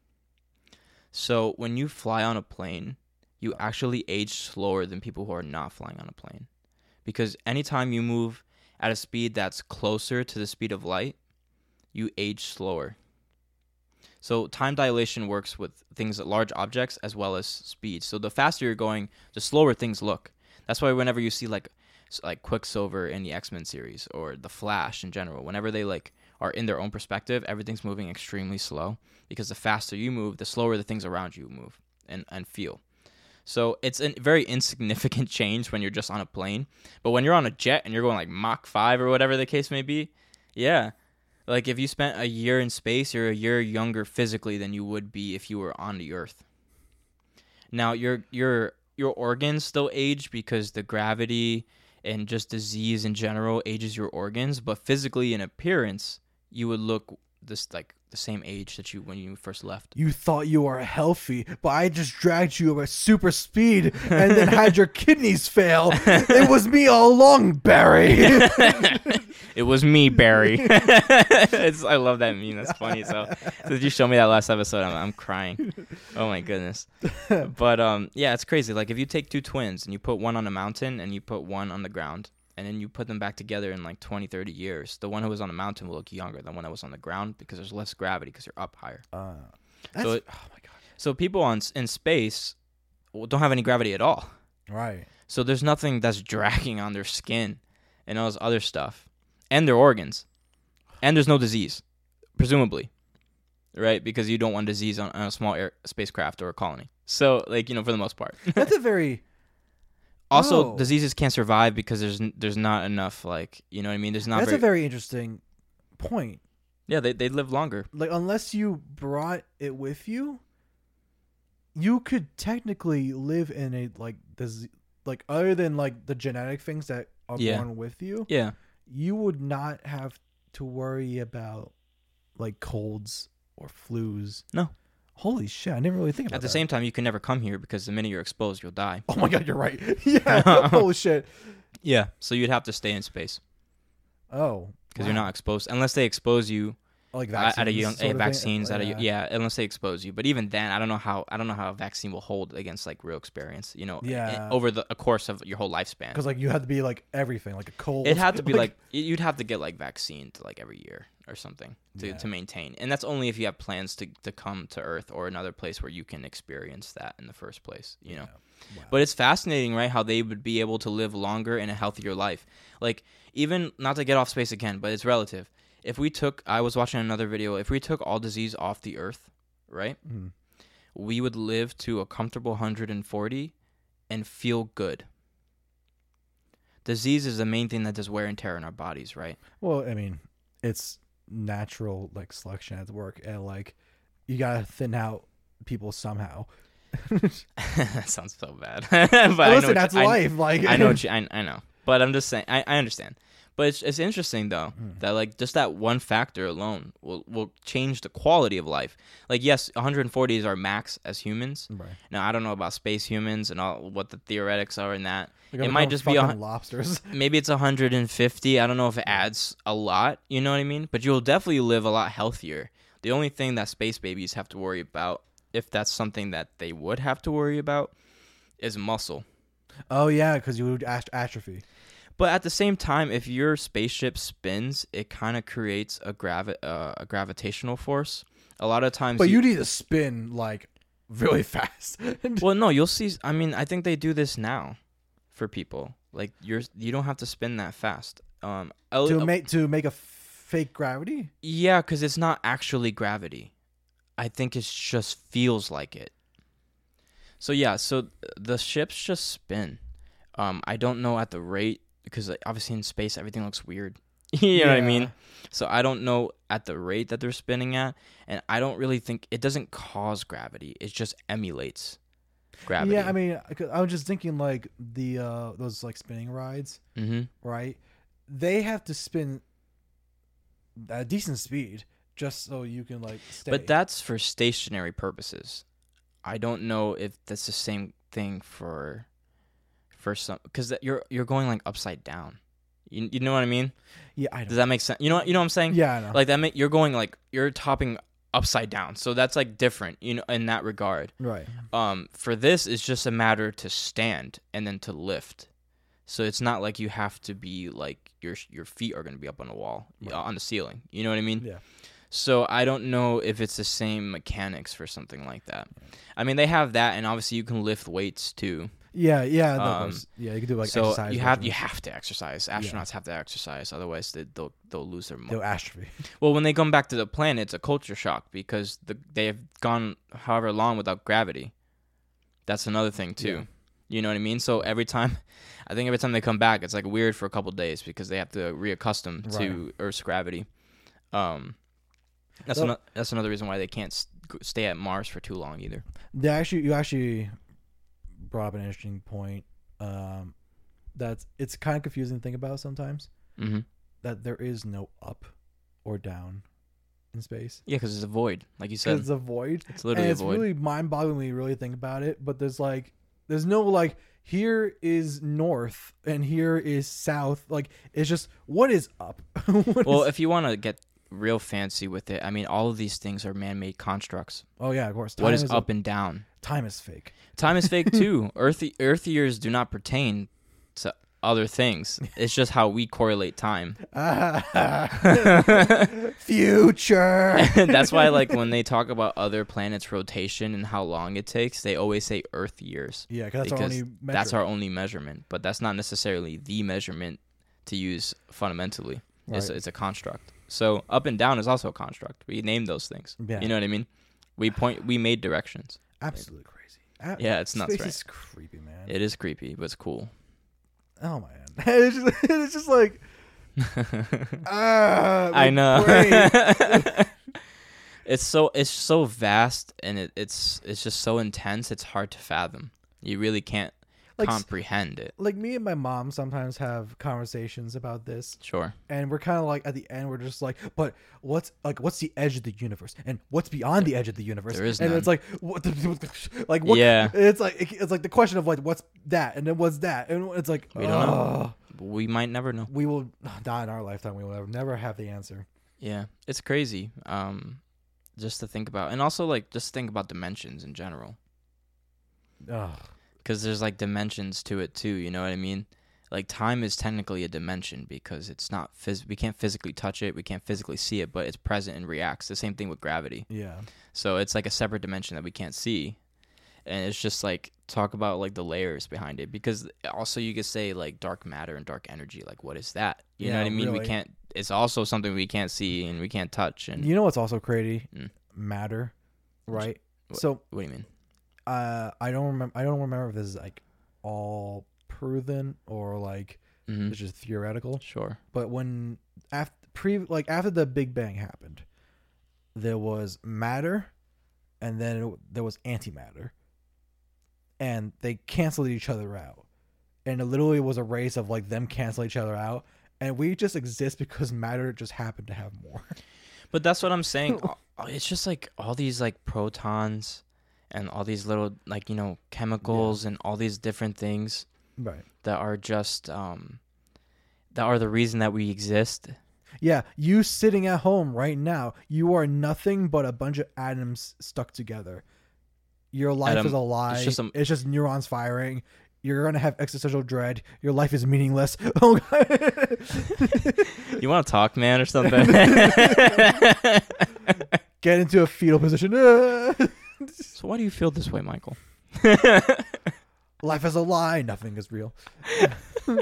So when you fly on a plane, you actually age slower than people who are not flying on a plane, because anytime you move at a speed that's closer to the speed of light, you age slower. So time dilation works with things like large objects as well as speed. So the faster you're going, the slower things look. That's why whenever you see like Quicksilver in the X-Men series or the Flash in general, whenever they like are in their own perspective, everything's moving extremely slow, because the faster you move, the slower the things around you move and feel. So it's a very insignificant change when you're just on a plane. But when you're on a jet and you're going like Mach 5 or whatever the case may be, yeah. Like if you spent a year in space, you're a year younger physically than you would be if you were on the Earth. Now, your organs still age because the gravity and just disease in general ages your organs, but physically in appearance, you would look this like the same age that you when you first left. You thought you were healthy, but I just dragged you at super speed and then had your kidneys fail. It was me all along, Barry. It was me, Barry. I love that meme. That's funny. So did you show me that last episode? I'm crying. Oh my goodness. But yeah, it's crazy. Like if you take two twins and you put one on a mountain and you put one on the ground, and then you put them back together in like 20, 30 years, the one who was on the mountain will look younger than the one that was on the ground because there's less gravity because you're up higher. Oh my god. So people in space don't have any gravity at all. Right. So there's nothing that's dragging on their skin and all this other stuff. And their organs. And there's no disease, presumably. Right? Because you don't want disease on a small spacecraft or a colony. So, like, for the most part. That's a very... Also, diseases can't survive because there's not enough, like, you know what I mean? That's a very interesting point. Yeah, they live longer. Like, unless you brought it with you, you could technically live in a, like, this, like, other than, like, the genetic things that are born with you. Yeah. You would not have to worry about, like, colds or flus. No. Holy shit, I didn't really think about that. At the same time, you can never come here because the minute you're exposed, you'll die. Oh my god, you're right. Yeah, holy shit. Yeah, so you'd have to stay in space. Oh. Because you're not exposed. Unless they expose you like vaccines, at a young vaccines unless they expose you. But even then, I don't know how a vaccine will hold against like real experience, over a course of your whole lifespan. Because like you have to be like everything, like a cold. It had to be like you'd have to get like vaccinated like every year or something to maintain. And that's only if you have plans to come to Earth or another place where you can experience that in the first place, Wow. But it's fascinating, right, how they would be able to live longer and a healthier life. Like, even, not to get off space again, but it's relative. I was watching another video, if we took all disease off the Earth, right, we would live to a comfortable 140 and feel good. Disease is the main thing that does wear and tear in our bodies, right? Well, I mean, it's natural, like, selection at work, and, like, you gotta thin out people somehow. That sounds so bad. But listen, that's life. Like, I know. I know. But I'm just saying. I understand. But it's interesting though that like just that one factor alone will change the quality of life. Like yes, 140 is our max as humans. Right. Now I don't know about space humans and all what the theoretics are in that. It might just be lobsters. Maybe it's 150. I don't know if it adds a lot. You know what I mean? But you'll definitely live a lot healthier. The only thing that space babies have to worry about, if that's something that they would have to worry about, is muscle. Oh, yeah, because you would atrophy. But at the same time, if your spaceship spins, it kind of creates a gravitational force. A lot of times... But you need to spin, like, really fast. Well, no, you'll see... I mean, I think they do this now for people. Like, you don't have to spin that fast. To make a fake gravity? Yeah, because it's not actually gravity. I think it just feels like it. So yeah, so the ships just spin. I don't know at the rate because like, obviously in space everything looks weird. You know what I mean? So I don't know at the rate that they're spinning at, and I don't really think it doesn't cause gravity. It just emulates gravity. Yeah, I mean, I was just thinking like the those like spinning rides, right? They have to spin at a decent speed just so you can like stay. But that's for stationary purposes. I don't know if that's the same thing for some, because you're going like upside down. You know what I mean? Yeah, I know. Does that make sense? You know what I'm saying? Yeah, I know. Like you're going like you're topping upside down, so that's like different, in that regard. Right. For this, it's just a matter to stand and then to lift. So it's not like you have to be like your feet are going to be up on the wall, on the ceiling. You know what I mean? Yeah. So I don't know if it's the same mechanics for something like that. I mean, they have that, and obviously you can lift weights too. Yeah, yeah, no, of course. Yeah, you can do like so exercise. you regimens. have to exercise. Astronauts have to exercise, otherwise they'll lose their They'll astrophy. Well, when they come back to the planet, it's a culture shock because they have gone however long without gravity. That's another thing too. Yeah. You know what I mean? So every time they come back, it's like weird for a couple days because they have to reaccustom to Earth's gravity. That's another reason why they can't stay at Mars for too long either. You actually brought up an interesting point. It's kind of confusing to think about sometimes. Mm-hmm. That there is no up or down in space. Yeah, because it's a void, like you said. It's a void. It's literally and a it's void. really mind-boggling when you really think about it. But there's no like, here is north and here is south. Like, it's just, what is up? Well, if you want to get real fancy with it, I mean, all of these things are man-made constructs. Oh yeah, of course. What is up and down? Time is fake. Time is fake too. Earth years do not pertain to other things. It's just how we correlate time. Future. That's why, like, when they talk about other planets' rotation and how long it takes, they always say Earth years. Yeah, because that's our only measurement. But that's not necessarily the measurement to use fundamentally. Right. It's a construct. So up and down is also a construct. We named those things. Yeah. You know what I mean? We made directions. Absolutely crazy. Yeah, it's nuts, Space right? is creepy, man. It is creepy, but it's cool. Oh man, it's just like I know. brain. It's so vast and it's just so intense. It's hard to fathom. You really can't comprehend it. Like me and my mom sometimes have conversations about this. Sure. And we're kind of like at the end, we're just like, but what's the edge of the universe, and what's beyond the edge of the universe? There is and none. it's like what, like what? Yeah. It's like the question of like what's that, and then what's that, and it's like We don't know. We might never know. We will die in our lifetime. We will never have the answer. Yeah, it's crazy. Just to think about, and also like just think about dimensions in general. Because there's like dimensions to it too. You know what I mean? Like time is technically a dimension because it's not we can't physically touch it, we can't physically see it, but it's present and reacts. The same thing with gravity. Yeah. So it's like a separate dimension that we can't see, and it's just like talk about like the layers behind it, because also you could say like dark matter and dark energy. Like what is that? You know what I mean? Really. We can't. It's also something we can't see and we can't touch. And You know what's also crazy? Matter, right? So what do you mean? I don't remember if this is like all proven or like it's just theoretical. Sure. But when after the Big Bang happened, there was matter, and then there was antimatter, and they canceled each other out, and it literally was a race of like them canceling each other out, and we just exist because matter just happened to have more. But that's what I'm saying. It's just like all these like protons and all these little like, you know, chemicals and all these different things Right. that are just that are the reason that we exist. Yeah, you sitting at home right now, you are nothing but a bunch of atoms stuck together. Your life is a lie. It's just neurons firing. You're going to have existential dread. Your life is meaningless. Oh, God. You want to talk, man, or something? Get into a fetal position. So why do you feel this way, Michael? Life is a lie. Nothing is real. Oh,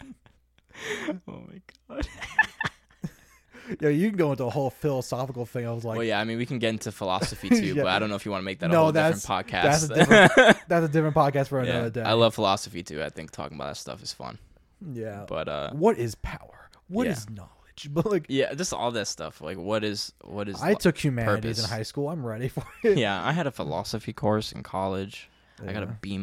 my God. Yeah, you can go into a whole philosophical thing. I was like, Well, yeah, I mean, we can get into philosophy, too, Yeah. but I don't know if you want to make that a No, whole that's- different podcast. that's a different podcast for Yeah, another day. I love philosophy, too. I think talking about that stuff is fun. Yeah. But, what is power? What yeah. is knowledge? But like, yeah, just all that stuff. Like, what is I took humanities purpose? in high school. I'm ready for it. Yeah, I had a philosophy course in college. I got a B-.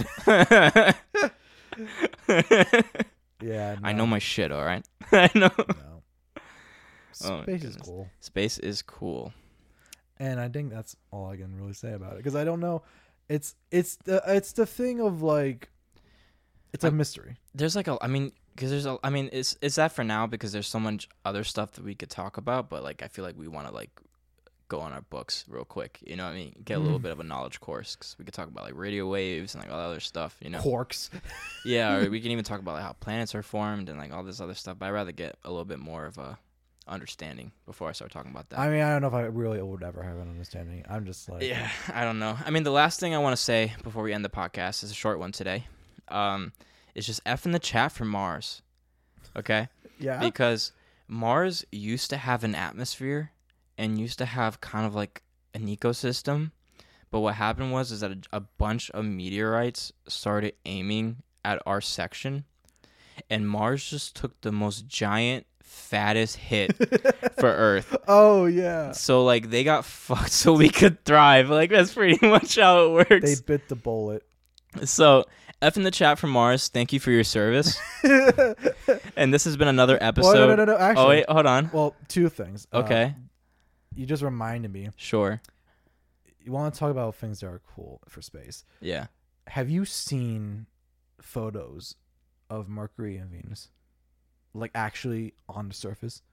Yeah. I know my shit, all right? I know. No. Oh my Space is goodness. cool. Space is cool. And I think that's all I can really say about it, because I don't know. It's the thing of like, it's a mystery. There's like it's that for now because there's so much other stuff that we could talk about, but like I feel like we want to like go on our books real quick, you know what I mean? Get a little bit of a knowledge course, because we could talk about like radio waves and like all that other stuff, you know? Quarks. Yeah, or we can even talk about like how planets are formed and like all this other stuff, but I'd rather get a little bit more of a understanding before I start talking about that. I mean, I don't know if I really would ever have an understanding. I'm just like, Yeah, I don't know. I mean, the last thing I want to say before we end the podcast is a short one today. It's just F in the chat for Mars. Okay? yeah, Because Mars used to have an atmosphere and used to have kind of like an ecosystem. But what happened was that a bunch of meteorites started aiming at our section. And Mars just took the most giant, fattest hit for Earth. Oh yeah, So, like, they got fucked so we could thrive. Like, that's pretty much how it works. they bit the bullet. So, F in the chat from Mars, thank you for your service. And this has been another episode. Well, no. Actually, Oh, wait, hold on. well, two things. Okay, You just reminded me. sure. You want to talk about things that are cool for space? Yeah. Have you seen photos of Mercury and Venus, like actually on the surface?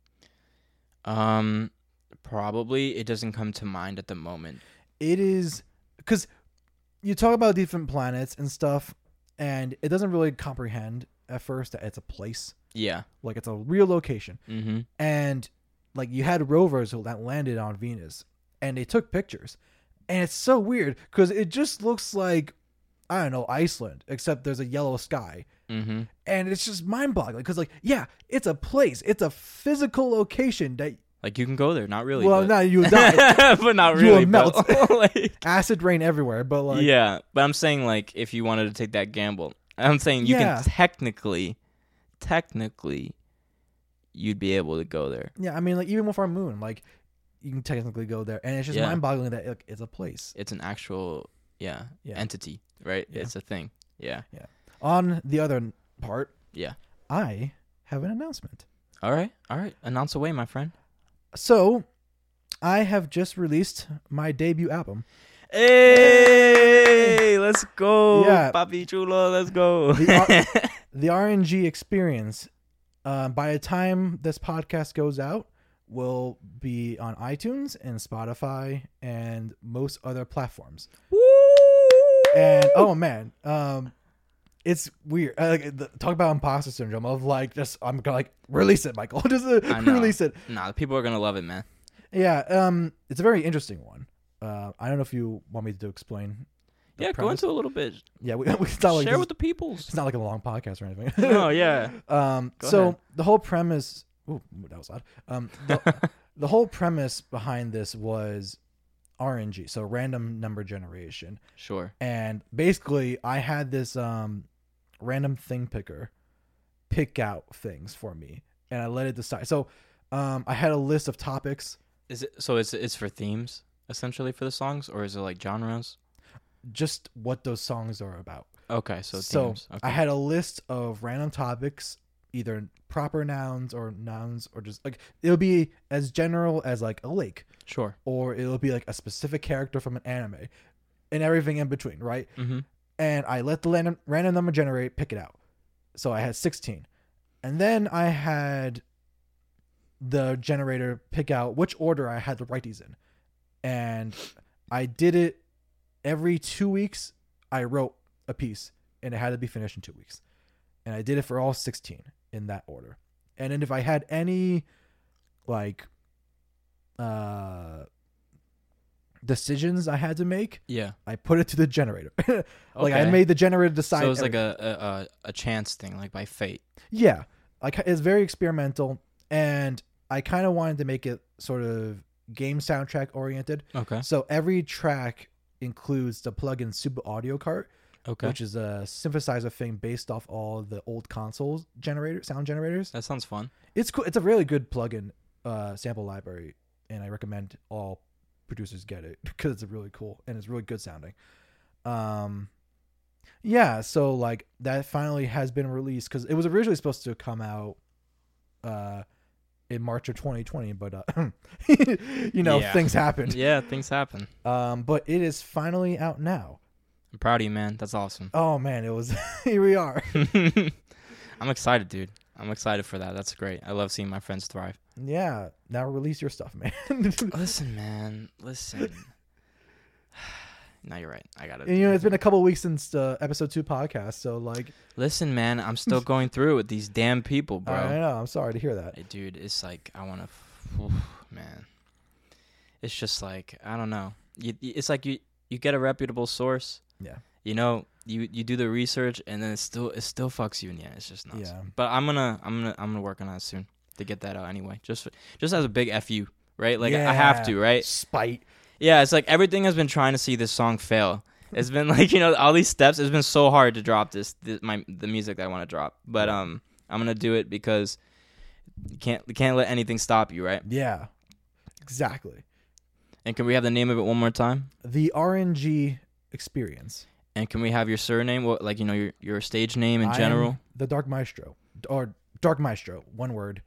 Probably. It doesn't come to mind at the moment. It is because you talk about different planets and stuff, and it doesn't really comprehend at first that it's a place, Yeah. like it's a real location. Mm-hmm. And like you had rovers that landed on Venus, and they took pictures, and it's so weird because it just looks like, I don't know, Iceland, except there's a yellow sky. Mm-hmm. And it's just mind-boggling because, like, yeah, it's a place, it's a physical location that, Like, you can go there. Not really. well, but... no, you would die. but not You really. will melt. But, like, Acid rain everywhere, but like, yeah. But I'm saying, like, if you wanted to take that gamble, I'm saying you Yeah. can technically, you'd be able to go there. yeah, I mean, like, even with our moon, like, you can technically go there, and it's just Yeah. mind-boggling that like, it's a place. It's an actual, Yeah. entity, right? Yeah. It's a thing. Yeah. On the other part, Yeah. I have an announcement. All right. Announce away, my friend. So, I have just released my debut album. Hey, let's go. Yeah. Papi chulo, let's go. The RNG Experience. By the time this podcast goes out, will be on iTunes and Spotify and most other platforms. And oh man, it's weird. Talk about imposter syndrome of like, just I'm gonna like release it, Michael. Just I know. release it. Nah, the people are gonna love it, man. Yeah. It's a very interesting one. I don't know if you want me to explain. the Yeah, go premise. into a little bit. Yeah, it's not like Share this- with the peoples. It's not like a long podcast or anything. Oh yeah. Go So ahead. the whole premise. Ooh, that was loud. The whole premise behind this was RNG, so random number generation. Sure. And basically, I had this random thing picker pick out things for me, and I let it decide. So I had a list of topics, Is it so? It's for themes essentially for the songs, or is it like genres? just what those songs are about. Okay, so So themes. Okay. I had a list of random topics, either proper nouns or just like it'll be as general as like a lake, Sure. or it'll be like a specific character from an anime, and everything in between, right? Mm-hmm. And I let the random number generate pick it out. So I had 16, and then I had the generator pick out which order I had to write these in, and I did it every 2 weeks. I wrote a piece, and it had to be finished in 2 weeks, and I did it for all 16 in that order. And then if I had any like decisions I had to make, Yeah. I put it to the generator. Like I Okay. made the generator decide. So it's like everything. a chance thing, like by fate. Yeah, like it's very experimental, and I kind of wanted to make it sort of game soundtrack oriented. Okay. So every track includes the plugin Super Audio Cart, Okay. which is a synthesizer thing based off all the old console sound generators. That sounds fun. It's cool. It's a really good plugin sample library, and I recommend all producers get it because it's really cool and it's really good sounding. Yeah, so like that finally has been released because it was originally supposed to come out in March of 2020, but Yeah. things happened. Yeah, things happen. But it is finally out now. I'm proud of you, man. That's awesome. Oh man, it was here we are. I'm excited, dude. I'm excited for that. That's great. I love seeing my friends thrive. Yeah, now release your stuff, man. Listen, man. Listen. No, you're right. I got it. And, it's been a couple weeks since the episode 2 podcast, so like. Listen, man, I'm still going through it with these damn people, bro. I know. I'm sorry to hear that. Hey, dude, it's like I want to, man. It's just like I don't know. It's like you get a reputable source. Yeah. You do the research, and then it still fucks you in the end. It's just nuts. Yeah. But I'm gonna work on it soon to get that out anyway. Just as a big FU, right? Like I have to, right? Spite. Yeah, it's like everything has been trying to see this song fail. It's been like, all these steps. It's been so hard to drop the music that I want to drop. But I'm gonna do it because you can't let anything stop you, right? Yeah. Exactly. And can we have the name of it one more time? The RNG Experience. And can we have your surname? What, like, your stage name in general? The Dark Maestro. Or Dark Maestro, one word.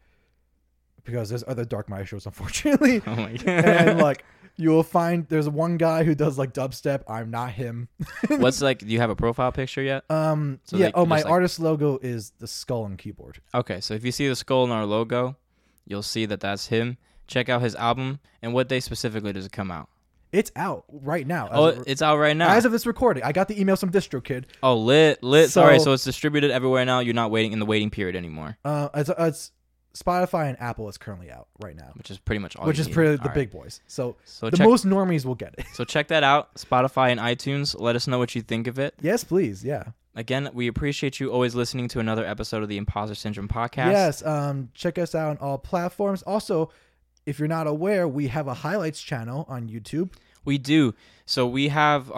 Because there's other Dark Maestros, unfortunately. Oh my god. And like you will find there's one guy who does like dubstep. I'm not him. What's like? Do you have a profile picture yet? So yeah. My artist logo is the skull and keyboard. Okay, so if you see the skull in our logo, you'll see that that's him. Check out his album. And what day specifically does it come out? It's out right now. It's out right now. As of this recording, I got the email from DistroKid. Oh, lit. So, all right, so it's distributed everywhere now. You're not waiting in the waiting period anymore. It's Spotify and Apple is currently out right now, which is pretty much all. Which is pretty the big boys. So most normies will get it. So check that out, Spotify and iTunes. Let us know what you think of it. Yes, please. Yeah. Again, we appreciate you always listening to another episode of the Imposter Syndrome podcast. Yes. Check us out on all platforms. Also, if you're not aware, we have a highlights channel on YouTube. We do. So we have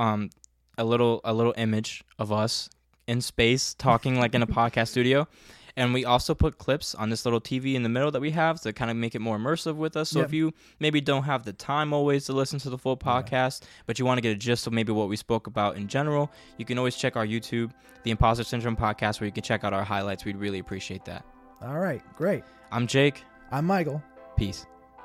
a little image of us in space talking like in a podcast studio. And we also put clips on this little TV in the middle that we have to kind of make it more immersive with us. So if you maybe don't have the time always to listen to the full podcast, but you want to get a gist of maybe what we spoke about in general, you can always check our YouTube, the Imposter Syndrome podcast, where you can check out our highlights. We'd really appreciate that. All right. Great. I'm Jake. I'm Michael. Peace.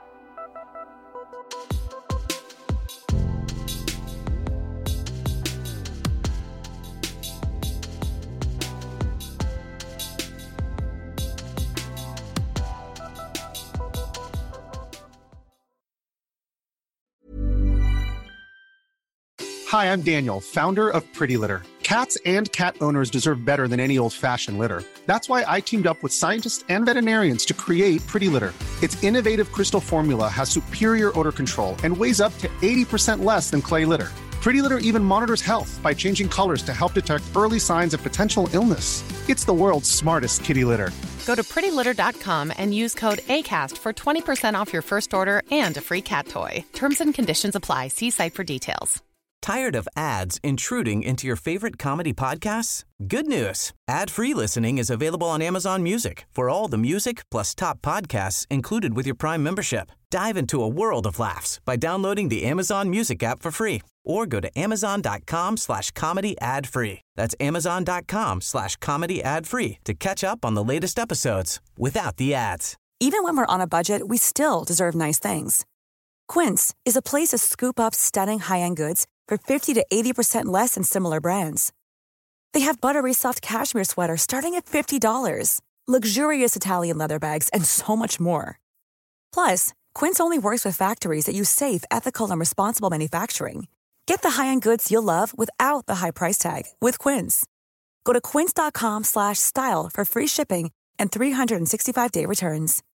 Hi, I'm Daniel, founder of Pretty Litter. Cats and cat owners deserve better than any old-fashioned litter. That's why I teamed up with scientists and veterinarians to create Pretty Litter. Its innovative crystal formula has superior odor control and weighs up to 80% less than clay litter. Pretty Litter even monitors health by changing colors to help detect early signs of potential illness. It's the world's smartest kitty litter. Go to prettylitter.com and use code ACAST for 20% off your first order and a free cat toy. Terms and conditions apply. See site for details. Tired of ads intruding into your favorite comedy podcasts? Good news. Ad-free listening is available on Amazon Music for all the music plus top podcasts included with your Prime membership. Dive into a world of laughs by downloading the Amazon Music app for free or go to amazon.com/comedy ad-free. That's amazon.com/comedy ad-free to catch up on the latest episodes without the ads. Even when we're on a budget, we still deserve nice things. Quince is a place to scoop up stunning high-end goods for 50 to 80% less than similar brands. They have buttery soft cashmere sweaters starting at $50, luxurious Italian leather bags, and so much more. Plus, Quince only works with factories that use safe, ethical, and responsible manufacturing. Get the high-end goods you'll love without the high price tag with Quince. Go to quince.com/style for free shipping and 365-day returns.